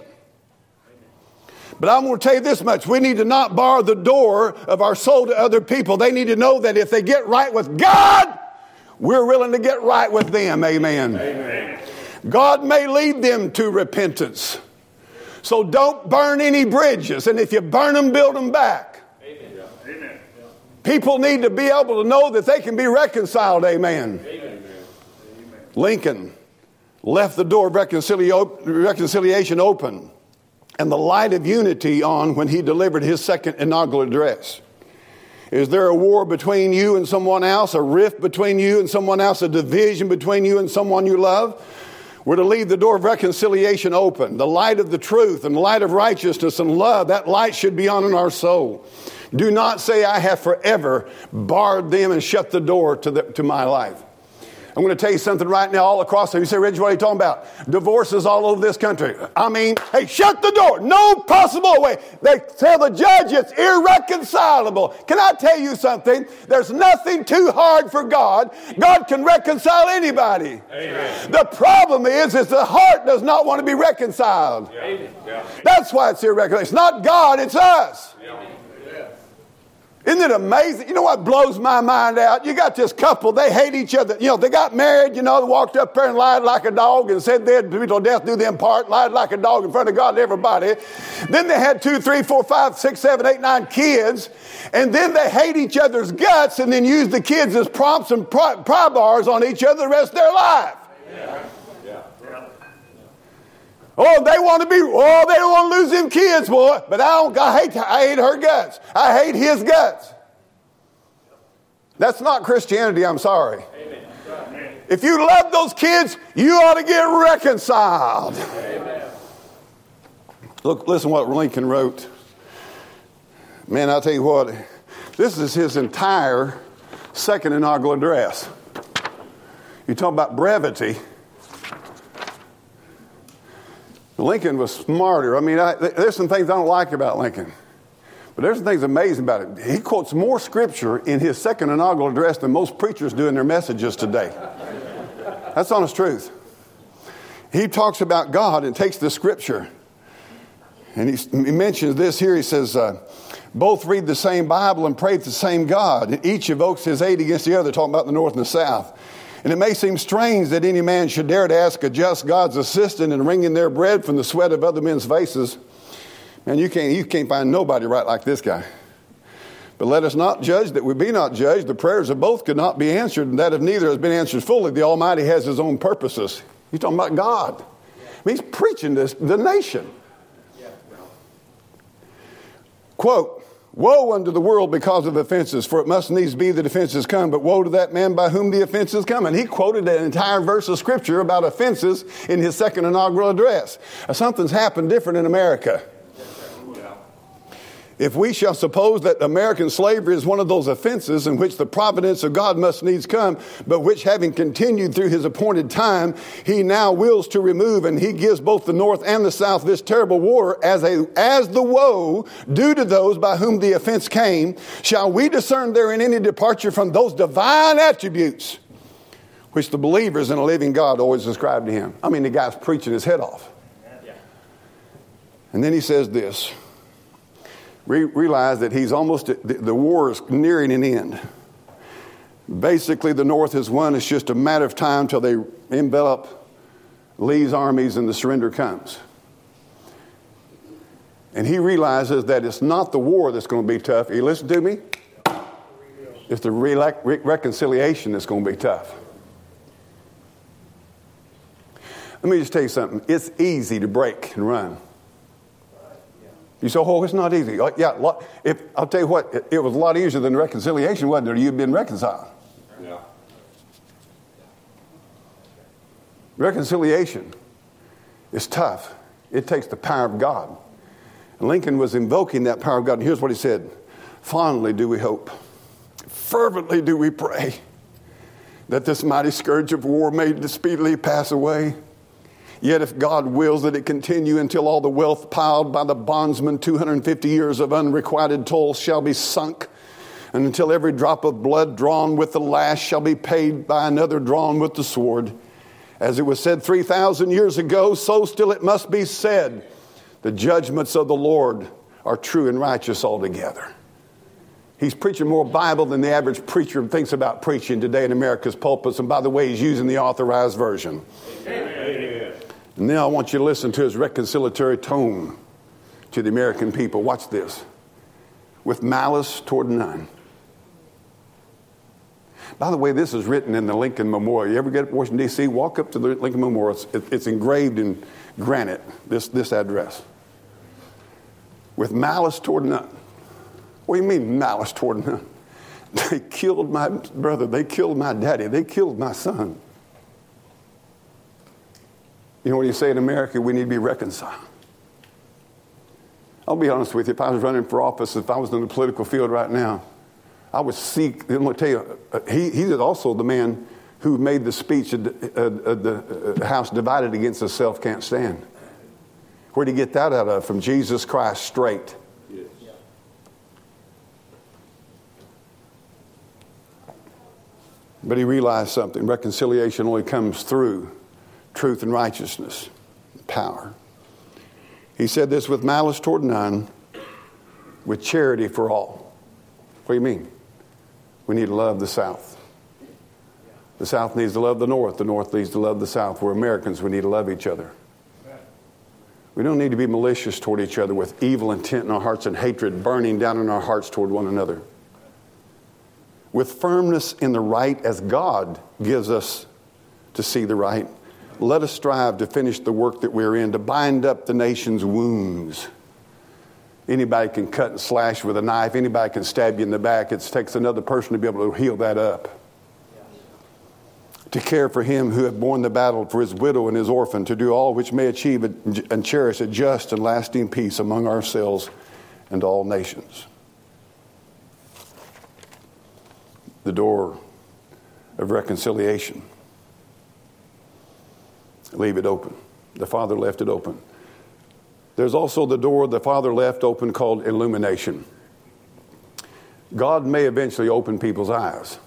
But I'm going to tell you this much. We need to not bar the door of our soul to other people. They need to know that if they get right with God, we're willing to get right with them. Amen. Amen. God may lead them to repentance. So don't burn any bridges. And if you burn them, build them back. Amen. People need to be able to know that they can be reconciled. Amen. Amen. Lincoln left the door of reconciliation open and the light of unity on when he delivered his second inaugural address. Is there a war between you and someone else, a rift between you and someone else, a division between you and someone you love? We're to leave the door of reconciliation open. The light of the truth and the light of righteousness and love, that light should be on in our soul. Do not say, I have forever barred them and shut the door to, the, to my life. I'm going to tell you something right now all across there. You say, Reggie, what are you talking about? Divorces all over this country. I mean, hey, shut the door. No possible way. They tell the judge it's irreconcilable. Can I tell you something? There's nothing too hard for God. God can reconcile anybody. Amen. The problem is, is the heart does not want to be reconciled. Yeah. Yeah. That's why it's irreconcilable. It's not God, it's us. Yeah. Isn't it amazing? You know what blows my mind out? You got this couple, they hate each other. You know, they got married, you know, they walked up there and lied like a dog and said they'd be till death do them part, lied like a dog in front of God and everybody. Then they had two, three, four, five, six, seven, eight, nine kids. And then they hate each other's guts and then use the kids as prompts and pry, pry bars on each other the rest of their life. Yeah. Oh, they want to be, oh, they don't want to lose them kids, boy. But I don't, I hate, I hate her guts. I hate his guts. That's not Christianity, I'm sorry. Amen. If you love those kids, you ought to get reconciled. Amen. Look, listen what Lincoln wrote. Man, I'll tell you what, this is his entire second inaugural address. You talk about brevity. Lincoln was smarter. I mean, I, there's some things I don't like about Lincoln. But there's some things amazing about it. He quotes more scripture in his second inaugural address than most preachers do in their messages today. That's honest truth. He talks about God and takes the scripture. And he, he mentions this here. He says, uh, both read the same Bible and pray to the same God. And each evokes his aid against the other, talking about the north and the south. And it may seem strange that any man should dare to ask a just God's assistance in wringing their bread from the sweat of other men's faces. Man, you can't, you can't find nobody right like this guy. But let us not judge that we be not judged. The prayers of both could not be answered, and that if neither has been answered fully, the Almighty has his own purposes. He's talking about God. I mean, he's preaching this to the nation. Quote, woe unto the world because of offenses, for it must needs be that offenses come, but woe to that man by whom the offenses come. And he quoted an entire verse of scripture about offenses in his second inaugural address. Something's happened different in America. If we shall suppose that American slavery is one of those offenses in which the providence of God must needs come, but which having continued through his appointed time, he now wills to remove, and he gives both the North and the South this terrible war as a as the woe due to those by whom the offense came, shall we discern therein any departure from those divine attributes which the believers in a living God always ascribe to him? I mean, the guy's preaching his head off. And then he says this. Re- realize that he's almost, the, the war is nearing an end. Basically, the North has won. It's just a matter of time till they envelop Lee's armies and the surrender comes. And he realizes that it's not the war that's going to be tough. You listen to me? It's the re- re- reconciliation that's going to be tough. Let me just tell you something. It's easy to break and run. You say, oh, it's not easy. Like, yeah, if, I'll tell you what, it, it was a lot easier than reconciliation, wasn't it? You'd been reconciled. Yeah. Reconciliation is tough. It takes the power of God. Lincoln was invoking that power of God. And here's what he said. Fondly do we hope, fervently do we pray, that this mighty scourge of war may speedily pass away. Yet if God wills that it continue until all the wealth piled by the bondsman, two hundred fifty years of unrequited toil shall be sunk, and until every drop of blood drawn with the lash shall be paid by another drawn with the sword. As it was said three thousand years ago, so still it must be said, the judgments of the Lord are true and righteous altogether. He's preaching more Bible than the average preacher thinks about preaching today in America's pulpits. And by the way, he's using the authorized version. Amen. And now I want you to listen to his reconciliatory tone to the American people. Watch this. With malice toward none. By the way, this is written in the Lincoln Memorial. You ever get to Washington, D C? Walk up to the Lincoln Memorial. It's, it's engraved in granite, this, this address. With malice toward none. What do you mean malice toward none? They killed my brother. They killed my daddy. They killed my son. You know what you say in America? We need to be reconciled. I'll be honest with you. If I was running for office, if I was in the political field right now, I would seek, I'm going to tell you, he, he is also the man who made the speech of the, uh, uh, the uh, house divided against itself can't stand. Where did he get that out of? From Jesus Christ straight. Yes. But he realized something. Reconciliation only comes through truth and righteousness, power. He said this, with malice toward none, with charity for all. What do you mean? We need to love the South. The South needs to love the North. The North needs to love the South. We're Americans. We need to love each other. We don't need to be malicious toward each other with evil intent in our hearts and hatred burning down in our hearts toward one another. With firmness in the right as God gives us to see the right, let us strive to finish the work that we're in, to bind up the nation's wounds. Anybody can cut and slash with a knife. Anybody can stab you in the back. It takes another person to be able to heal that up. To care for him who hath borne the battle, for his widow and his orphan, to do all which may achieve and cherish a just and lasting peace among ourselves and all nations. The door of reconciliation. Leave it open. The Father left it open. There's also the door the Father left open called illumination. God may eventually open people's eyes.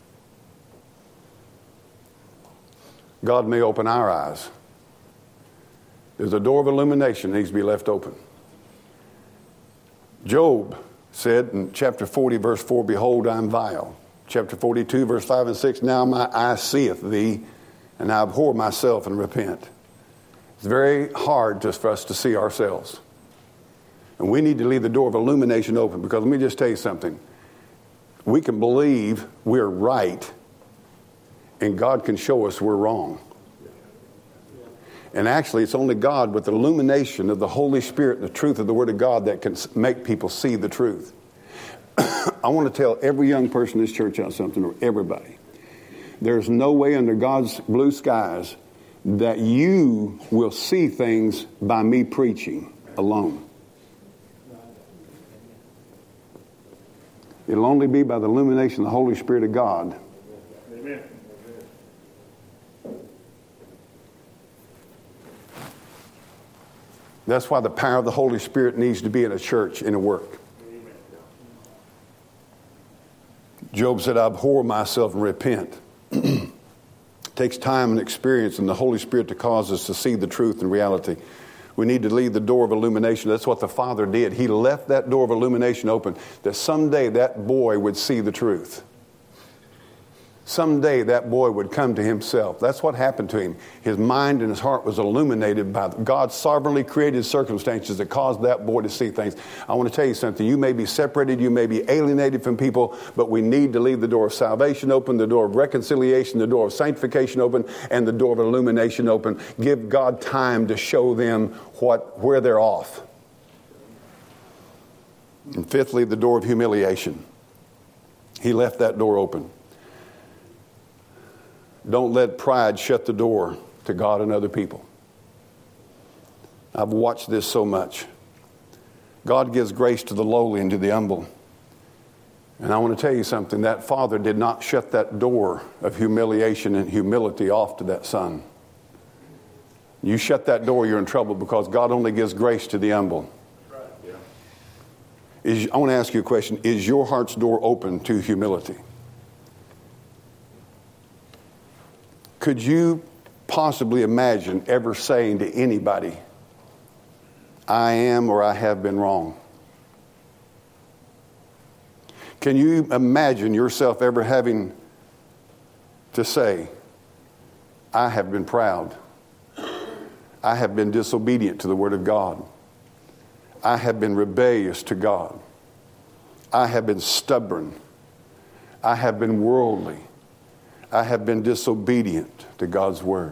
God may open our eyes. There's a door of illumination that needs to be left open. Job said in chapter forty, verse four, behold, I am vile. Chapter forty-two, verse five and six, now my eye seeth thee, and I abhor myself and repent. It's very hard just for us to see ourselves. And we need to leave the door of illumination open, because let me just tell you something. We can believe we're right, and God can show us we're wrong. And actually, it's only God with the illumination of the Holy Spirit and the truth of the Word of God that can make people see the truth. I want to tell every young person in this church out something, or everybody. There's no way under God's blue skies that you will see things by me preaching alone. It'll only be by the illumination of the Holy Spirit of God. Amen. That's why the power of the Holy Spirit needs to be in a church, in a work. Job said, I abhor myself and repent. It takes time and experience and the Holy Spirit to cause us to see the truth and reality. We need to leave the door of illumination. That's what the Father did. He left that door of illumination open, that someday that boy would see the truth. Someday that boy would come to himself. That's what happened to him. His mind and his heart was illuminated by God's sovereignly created circumstances that caused that boy to see things. I want to tell you something. You may be separated. You may be alienated from people, but we need to leave the door of salvation open, the door of reconciliation, the door of sanctification open, and the door of illumination open. Give God time to show them what where they're off. And fifthly, the door of humiliation. He left that door open. Don't let pride shut the door to God and other people. I've watched this so much. God gives grace to the lowly and to the humble. And I want to tell you something. That father did not shut that door of humiliation and humility off to that son. You shut that door, you're in trouble, because God only gives grace to the humble. Is, I want to ask you a question. Is your heart's door open to humility? Could you possibly imagine ever saying to anybody, I am or I have been wrong? Can you imagine yourself ever having to say, I have been proud. I have been disobedient to the Word of God. I have been rebellious to God. I have been stubborn. I have been worldly. I have been disobedient to God's Word.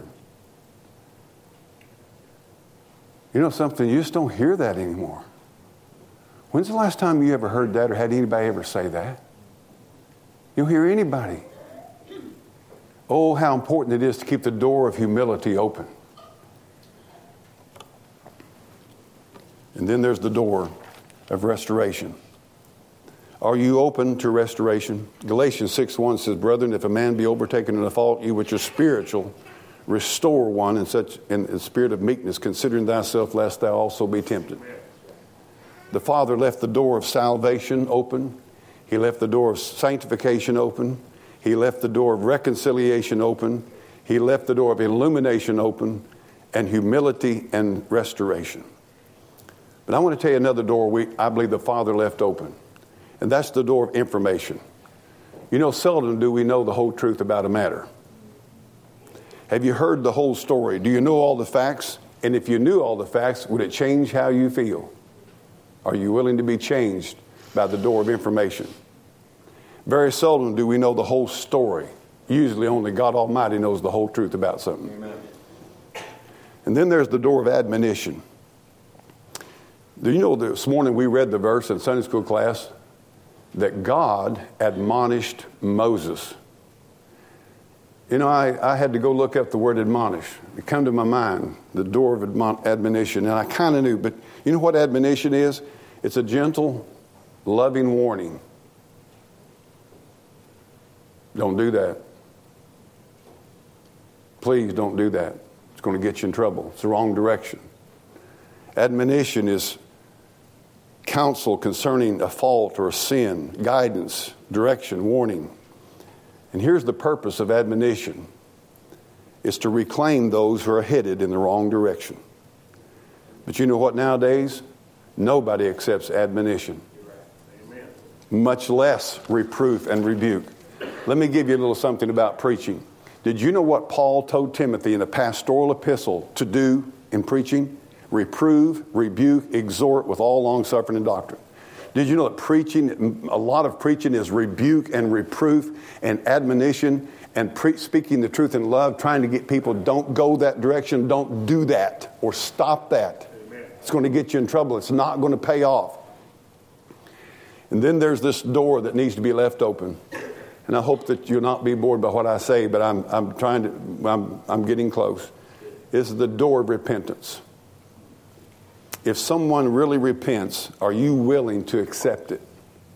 You know something? You just don't hear that anymore. When's the last time you ever heard that or had anybody ever say that? You don't hear anybody. Oh, how important it is to keep the door of humility open. And then there's the door of restoration. Are you open to restoration? Galatians six one says, brethren, if a man be overtaken in a fault, you which are spiritual, restore one in such in the spirit of meekness, considering thyself, lest thou also be tempted. The Father left the door of salvation open. He left the door of sanctification open. He left the door of reconciliation open. He left the door of illumination open, and humility and restoration. But I want to tell you another door we, I believe the Father left open. And that's the door of information. You know, seldom do we know the whole truth about a matter. Have you heard the whole story? Do you know all the facts? And if you knew all the facts, would it change how you feel? Are you willing to be changed by the door of information? Very seldom do we know the whole story. Usually only God Almighty knows the whole truth about something. Amen. And then there's the door of admonition. Do you know this morning we read the verse in Sunday school class that God admonished Moses? You know, I, I had to go look up the word admonish. It came to my mind, the door of admon- admonition. And I kind of knew, but you know what admonition is? It's a gentle, loving warning. Don't do that. Please don't do that. It's going to get you in trouble. It's the wrong direction. Admonition is counsel concerning a fault or a sin, guidance, direction, warning. And here's the purpose of admonition. It's to reclaim those who are headed in the wrong direction. But you know what nowadays? Nobody accepts admonition. Amen. Much less reproof and rebuke. Let me give you a little something about preaching. Did you know what Paul told Timothy in a pastoral epistle to do in preaching? Reprove, rebuke, exhort with all long suffering and doctrine. Did you know that preaching, a lot of preaching is rebuke and reproof and admonition and pre- speaking the truth in love, trying to get people, don't go that direction, don't do that, or stop that. Amen. It's going to get you in trouble. It's not going to pay off. And then there's this door that needs to be left open. And I hope that you'll not be bored by what I say, but I'm I'm trying to, I'm I'm getting close. This is the door of repentance. If someone really repents, are you willing to accept it?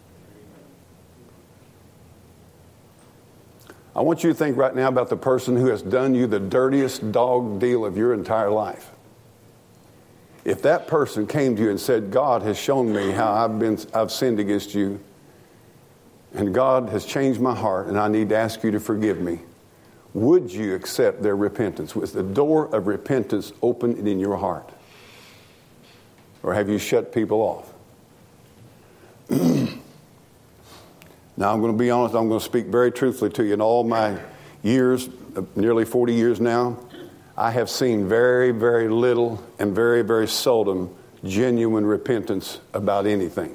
I want you to think right now about the person who has done you the dirtiest dog deal of your entire life. If that person came to you and said, God has shown me how I've been, I've sinned against you, and God has changed my heart, and I need to ask you to forgive me, would you accept their repentance? Was the door of repentance open in your heart? Or have you shut people off? Now, I'm going to be honest. I'm going to speak very truthfully to you. In all my years, nearly forty years now, I have seen very, very little and very, very seldom genuine repentance about anything.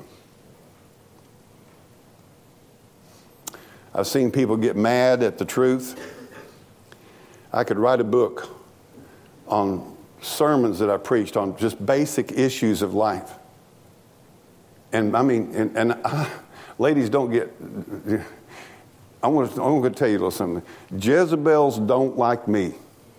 I've seen people get mad at the truth. I could write a book on sermons that I preached on just basic issues of life. And I mean, and, and I, ladies don't get, I want to, I'm going to tell you a little something. Jezebels don't like me.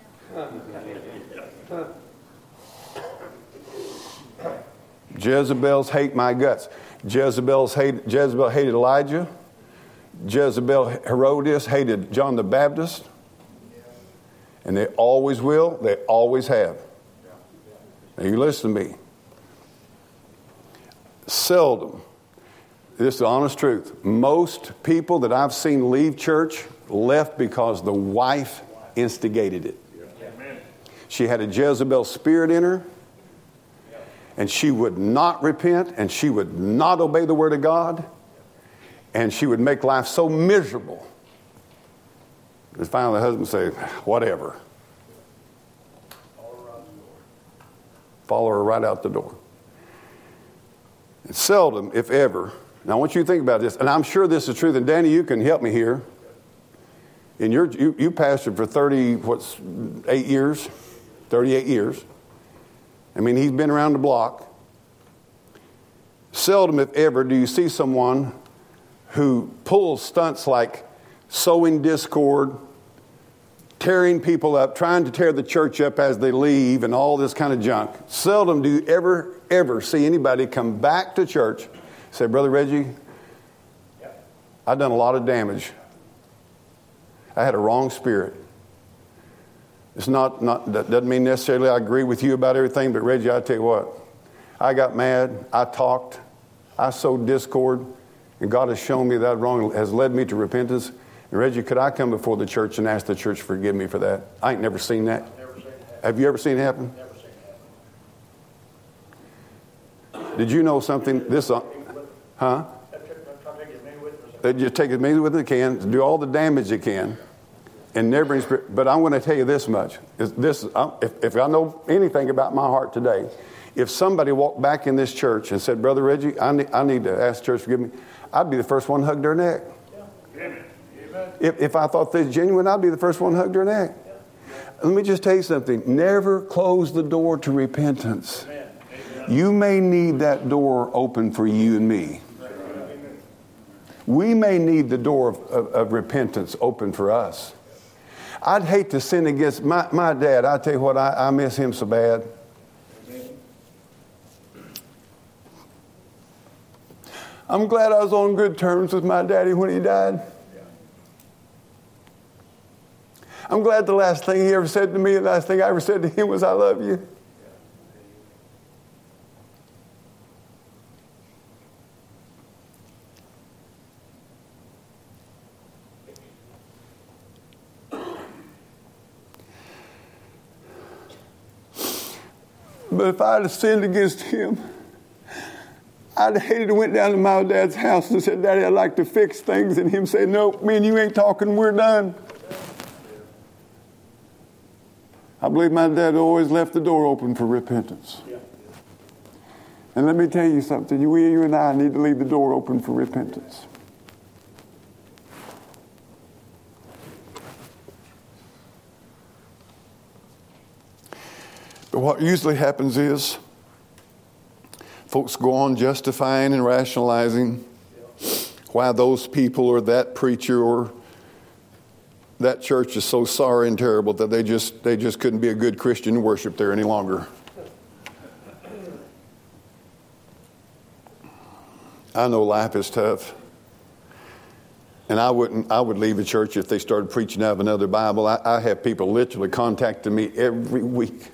Jezebels hate my guts. Jezebels hate, Jezebel hated Elijah. Jezebel Herodias hated John the Baptist. And they always will. They always have. Now you listen to me. Seldom, this is the honest truth, most people that I've seen leave church left because the wife instigated it. She had a Jezebel spirit in her, and she would not repent, and she would not obey the word of God, and she would make life so miserable that finally the husband would say, whatever. Follow her right out the door. And seldom, if ever, now I want you to think about this, and I'm sure this is true, and Danny, you can help me here. In your, you, you pastored for thirty, what's, eight years, thirty-eight years. I mean, he's been around the block. Seldom, if ever, do you see someone who pulls stunts like sowing discord, tearing people up, trying to tear the church up as they leave, and all this kind of junk. Seldom do you ever, ever see anybody come back to church, say, Brother Reggie, yep. I've done a lot of damage. I had a wrong spirit. It's not, not, that doesn't mean necessarily I agree with you about everything, but Reggie, I tell you what, I got mad, I talked, I sowed discord, and God has shown me that wrong, has led me to repentance. And Reggie, could I come before the church and ask the church to forgive me for that? I ain't never seen that. Never seen it happen. Have you ever seen it happen? Never seen it happen. Did you know something? This, uh, huh? They just take as many with they can, do all the damage they can, and never bring spirit. But I'm going to tell you this much: is this if, if I know anything about my heart today, if somebody walked back in this church and said, "Brother Reggie, I need, I need to ask the church to forgive me," I'd be the first one to hug their neck. Yeah. If, if I thought they were genuine, I'd be the first one to hug their neck. Let me just tell you something. Never close the door to repentance. Amen. You may need that door open for you and me. We may need the door of, of, of repentance open for us. I'd hate to sin against my, my dad. I tell you what, I, I miss him so bad. I'm glad I was on good terms with my daddy when he died. I'm glad the last thing he ever said to me, the last thing I ever said to him was, "I love you." But if I'd have sinned against him, I'd have hated to went down to my dad's house and said, "Daddy, I'd like to fix things," and him say, "No, me and you ain't talking, we're done." I believe my dad always left the door open for repentance. Yeah. And let me tell you something. You, you and I need to leave the door open for repentance. But what usually happens is folks go on justifying and rationalizing why those people or that preacher or that church is so sorry and terrible that they just they just couldn't be a good Christian and worship there any longer. I know life is tough. And I wouldn't I would leave a church if they started preaching out of another Bible. I, I have people literally contacting me every week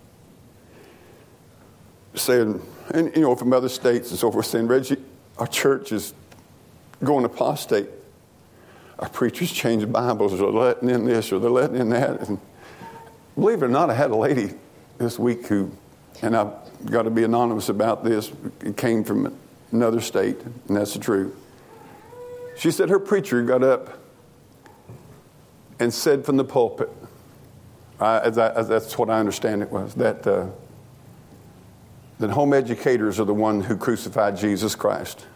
saying, and you know, from other states and so forth, saying, "Reggie, our church is going apostate. Our preachers change Bibles, or they're letting in this, or they're letting in that." And believe it or not, I had a lady this week who, and I've got to be anonymous about this, it came from another state, and that's the truth. She said her preacher got up and said from the pulpit, uh, as I, as that's what I understand it was, that uh, that home educators are the one who crucified Jesus Christ.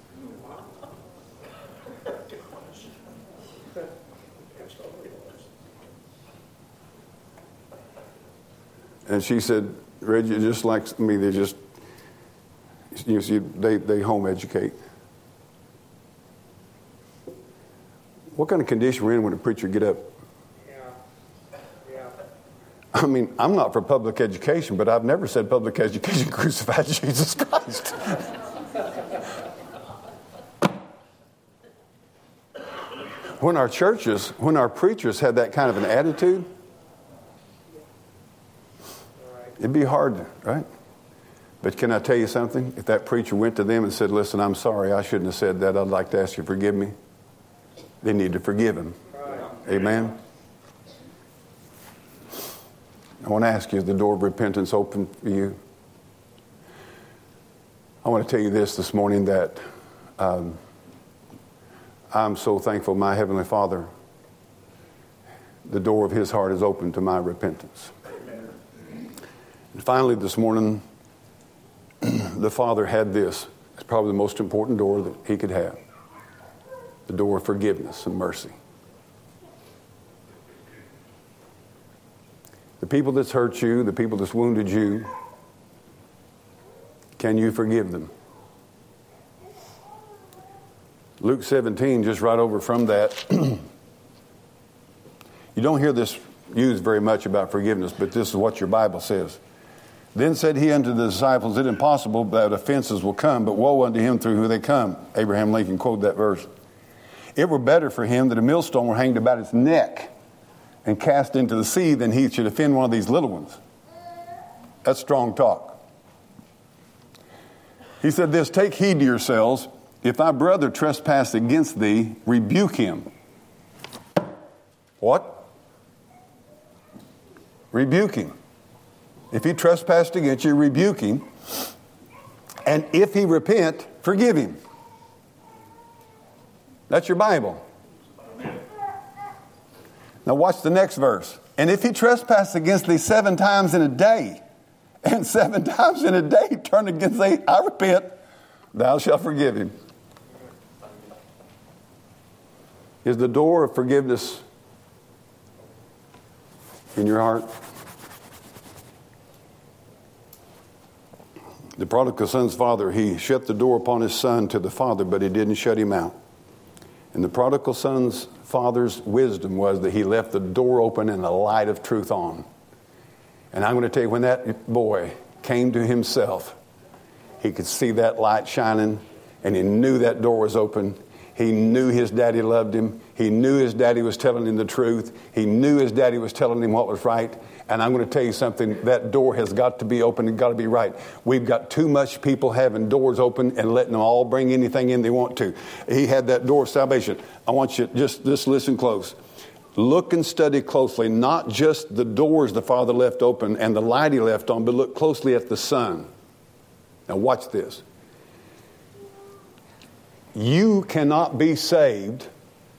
And she said, "Reggie, just like me, they just, you see, they, they home educate." What kind of condition we're in when a preacher get up? Yeah. Yeah. I mean, I'm not for public education, but I've never said public education crucified Jesus Christ. When our churches, when our preachers had that kind of an attitude, it'd be hard, right? But can I tell you something? If that preacher went to them and said, "Listen, I'm sorry, I shouldn't have said that. I'd like to ask you to forgive me," they need to forgive him. Right. Amen? I want to ask you, is the door of repentance open for you? I want to tell you this this morning, that um, I'm so thankful my Heavenly Father, the door of His heart is open to my repentance. And finally, this morning, the Father had this. It's probably the most important door that He could have. The door of forgiveness and mercy. The people that's hurt you, the people that's wounded you, can you forgive them? Luke seventeen, just right over from that. You don't hear this used very much about forgiveness, but this is what your Bible says. "Then said he unto the disciples, It is impossible that offenses will come, but woe unto him through who they come." Abraham Lincoln quoted that verse. "It were better for him that a millstone were hanged about his neck and cast into the sea than he should offend one of these little ones." That's strong talk. He said this, "Take heed to yourselves. If thy brother trespass against thee, rebuke him." What? Rebuke him. If he trespassed against you, rebuke him. And if he repent, forgive him. That's your Bible. Now watch the next verse. And if he trespass against thee seven times in a day, and seven times in a day turn against thee, I repent, thou shalt forgive him. Is the door of forgiveness in your heart? The prodigal son's father, he shut the door upon his son to the father, but he didn't shut him out. And the prodigal son's father's wisdom was that he left the door open and the light of truth on. And I'm going to tell you, when that boy came to himself, he could see that light shining, and he knew that door was open. He knew his daddy loved him. He knew his daddy was telling him the truth. He knew his daddy was telling him what was right. And I'm going to tell you something, that door has got to be open and got to be right. We've got too much people having doors open and letting them all bring anything in they want to. He had that door of salvation. I want you to just, just listen close. Look and study closely, not just the doors the Father left open and the light he left on, but look closely at the Son. Now watch this. You cannot be saved.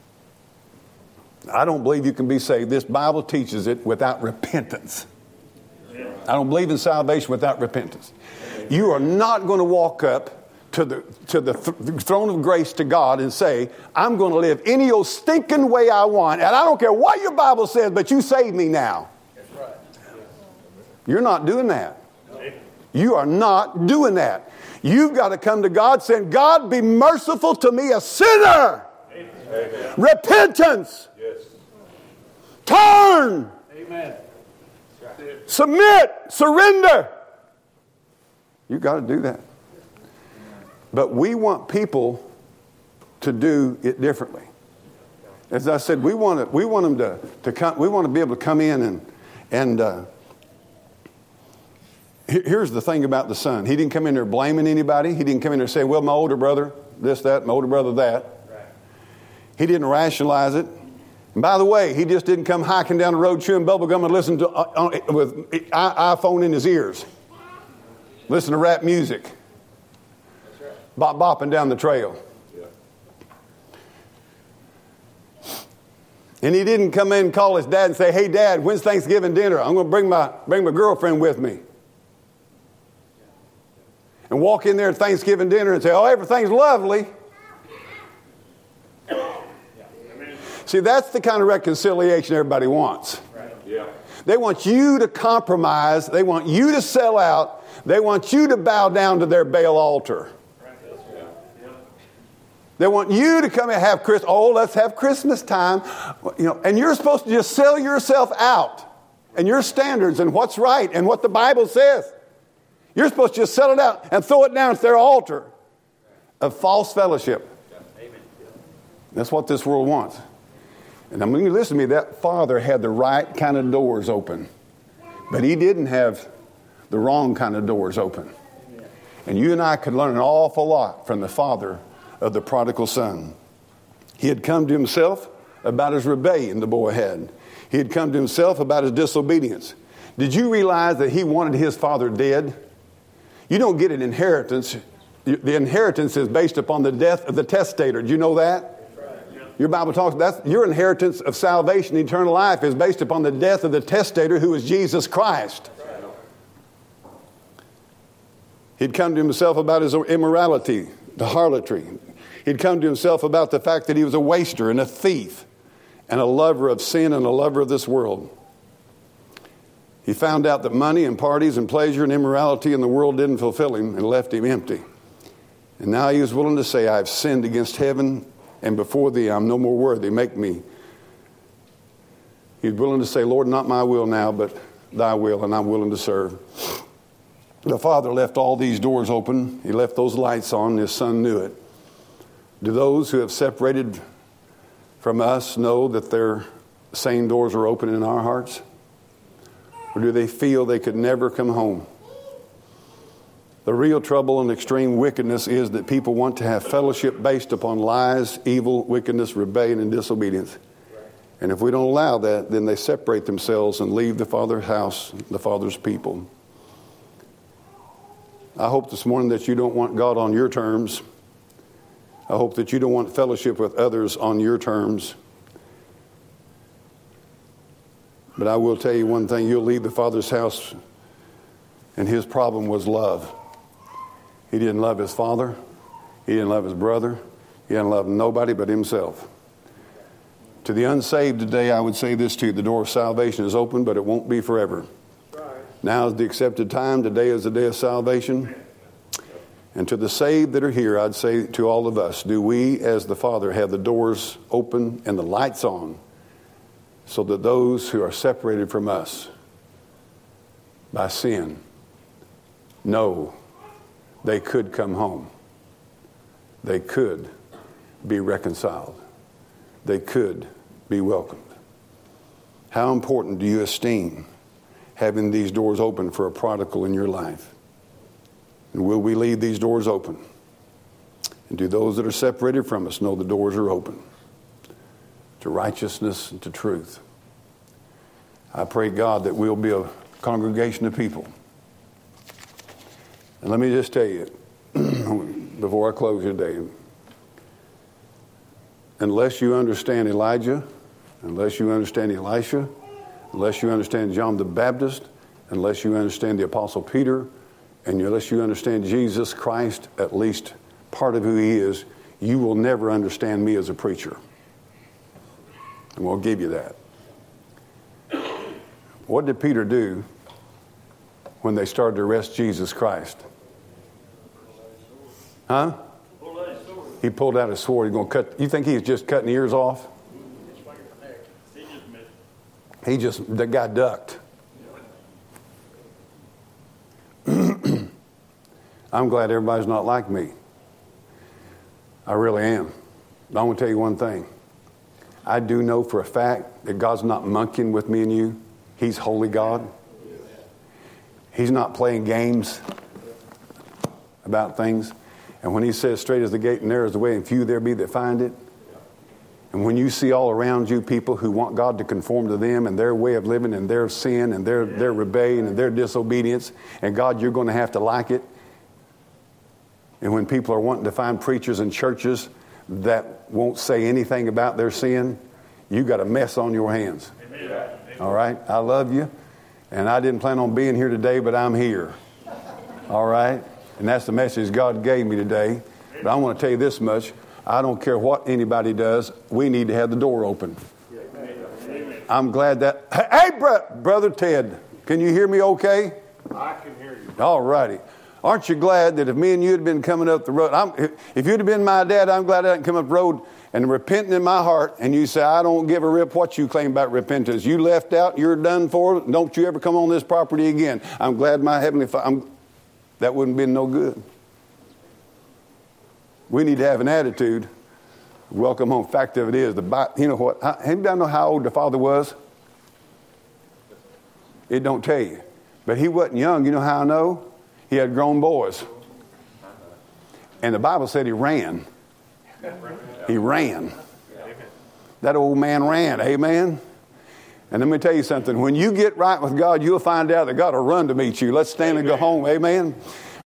I don't believe you can be saved. This Bible teaches it without repentance. I don't believe in salvation without repentance. You are not going to walk up to the to the th- throne of grace to God and say, I'm going to live any old stinking way I want, and I don't care what your Bible says, but you save me now. That's right. You're not doing that. You are not doing that. You've got to come to God saying, God, be merciful to me, a sinner. Amen. Repentance. Yes. Turn. Amen. Submit. Surrender. You've got to do that. But we want people to do it differently. As I said, we want to, we want them to, to come, we want to be able to come in and, and uh, here's the thing about the son. He didn't come in there blaming anybody. He didn't come in there saying, well, my older brother, this, that, my older brother, that. He didn't rationalize it. And by the way, he just didn't come hiking down the road chewing bubble gum and listen to uh, with iPhone in his ears. Listen to rap music. Bop bopping down the trail. Yeah. And he didn't come in and call his dad and say, hey, Dad, when's Thanksgiving dinner? I'm going to bring my bring my girlfriend with me. And walk in there at Thanksgiving dinner and say, oh, everything's lovely. See, that's the kind of reconciliation everybody wants. Right. Yeah. They want you to compromise. They want you to sell out. They want you to bow down to their Baal altar. Right. Yeah. Yeah. They want you to come and have Christmas. Oh, let's have Christmas time. You know, and you're supposed to just sell yourself out and your standards and what's right and what the Bible says. You're supposed to just sell it out and throw it down at their altar of false fellowship. Amen. That's what this world wants. And I'm going to listen to me, that father had the right kind of doors open. But he didn't have the wrong kind of doors open. And you and I could learn an awful lot from the father of the prodigal son. He had come to himself about his rebellion the boy had. He had come to himself about his disobedience. Did you realize that he wanted his father dead? You don't get an inheritance. The inheritance is based upon the death of the testator. Do you know that? Your Bible talks, that's your inheritance of salvation, eternal life, is based upon the death of the testator, who is Jesus Christ. He'd come to himself about his immorality, the harlotry. He'd come to himself about the fact that he was a waster and a thief and a lover of sin and a lover of this world. He found out that money and parties and pleasure and immorality in the world didn't fulfill him and left him empty. And now he was willing to say, I've sinned against heaven, and before thee, I'm no more worthy. Make me. He's willing to say, Lord, not my will now, but thy will, and I'm willing to serve. The father left all these doors open. He left those lights on. His son knew it. Do those who have separated from us know that their same doors are open in our hearts? Or do they feel they could never come home? The real trouble and extreme wickedness is that people want to have fellowship based upon lies, evil, wickedness, rebellion, and disobedience. And if we don't allow that, then they separate themselves and leave the Father's house, the Father's people. I hope this morning that you don't want God on your terms. I hope that you don't want fellowship with others on your terms. But I will tell you one thing. You'll leave the Father's house, and his problem was love. He didn't love his father. He didn't love his brother. He didn't love nobody but himself. To the unsaved today, I would say this too. The door of salvation is open, but it won't be forever. Now is the accepted time. Today is the day of salvation. And to the saved that are here, I'd say to all of us, do we as the Father have the doors open and the lights on so that those who are separated from us by sin know they could come home. They could be reconciled. They could be welcomed. How important do you esteem having these doors open for a prodigal in your life? And will we leave these doors open? And do those that are separated from us know the doors are open to righteousness and to truth? I pray, God, that we'll be a congregation of people. And let me just tell you, before I close today, unless you understand Elijah, unless you understand Elisha, unless you understand John the Baptist, unless you understand the Apostle Peter, and unless you understand Jesus Christ, at least part of who he is, you will never understand me as a preacher. And we'll give you that. What did Peter do when they started to arrest Jesus Christ? Huh? He pulled out his sword. He's going to cut. You think he's just cutting ears off? He just, the guy ducked. I'm glad everybody's not like me. I really am. But I'm going to tell you one thing. I do know for a fact that God's not monkeying with me and you. He's holy God. He's not playing games about things. And when he says straight is the gate and narrow is the way and few there be that find it. And when you see all around you people who want God to conform to them and their way of living and their sin and their, their rebellion and their disobedience, and God, you're going to have to like it. And when people are wanting to find preachers and churches that won't say anything about their sin, you got a mess on your hands. Amen. All right? I love you. And I didn't plan on being here today, but I'm here. All right? And that's the message God gave me today. But I want to tell you this much. I don't care what anybody does. We need to have the door open. I'm glad that... Hey, bro, Brother Ted, can you hear me okay? I can hear you. All righty. Aren't you glad that if me and you had been coming up the road... I'm, if you'd have been my dad, I'm glad I didn't come up the road and repenting in my heart, and you say, I don't give a rip what you claim about repentance. You left out, you're done for. Don't you ever come on this property again. I'm glad my Heavenly Father... That wouldn't have been no good. We need to have an attitude. Welcome home. Fact of it is, the you know what? Anybody know how old the father was? It don't tell you. But he wasn't young. You know how I know? He had grown boys. And the Bible said he ran. He ran. That old man ran. Amen? And let me tell you something. When you get right with God, you'll find out that God will run to meet you. Let's stand and go home. Amen?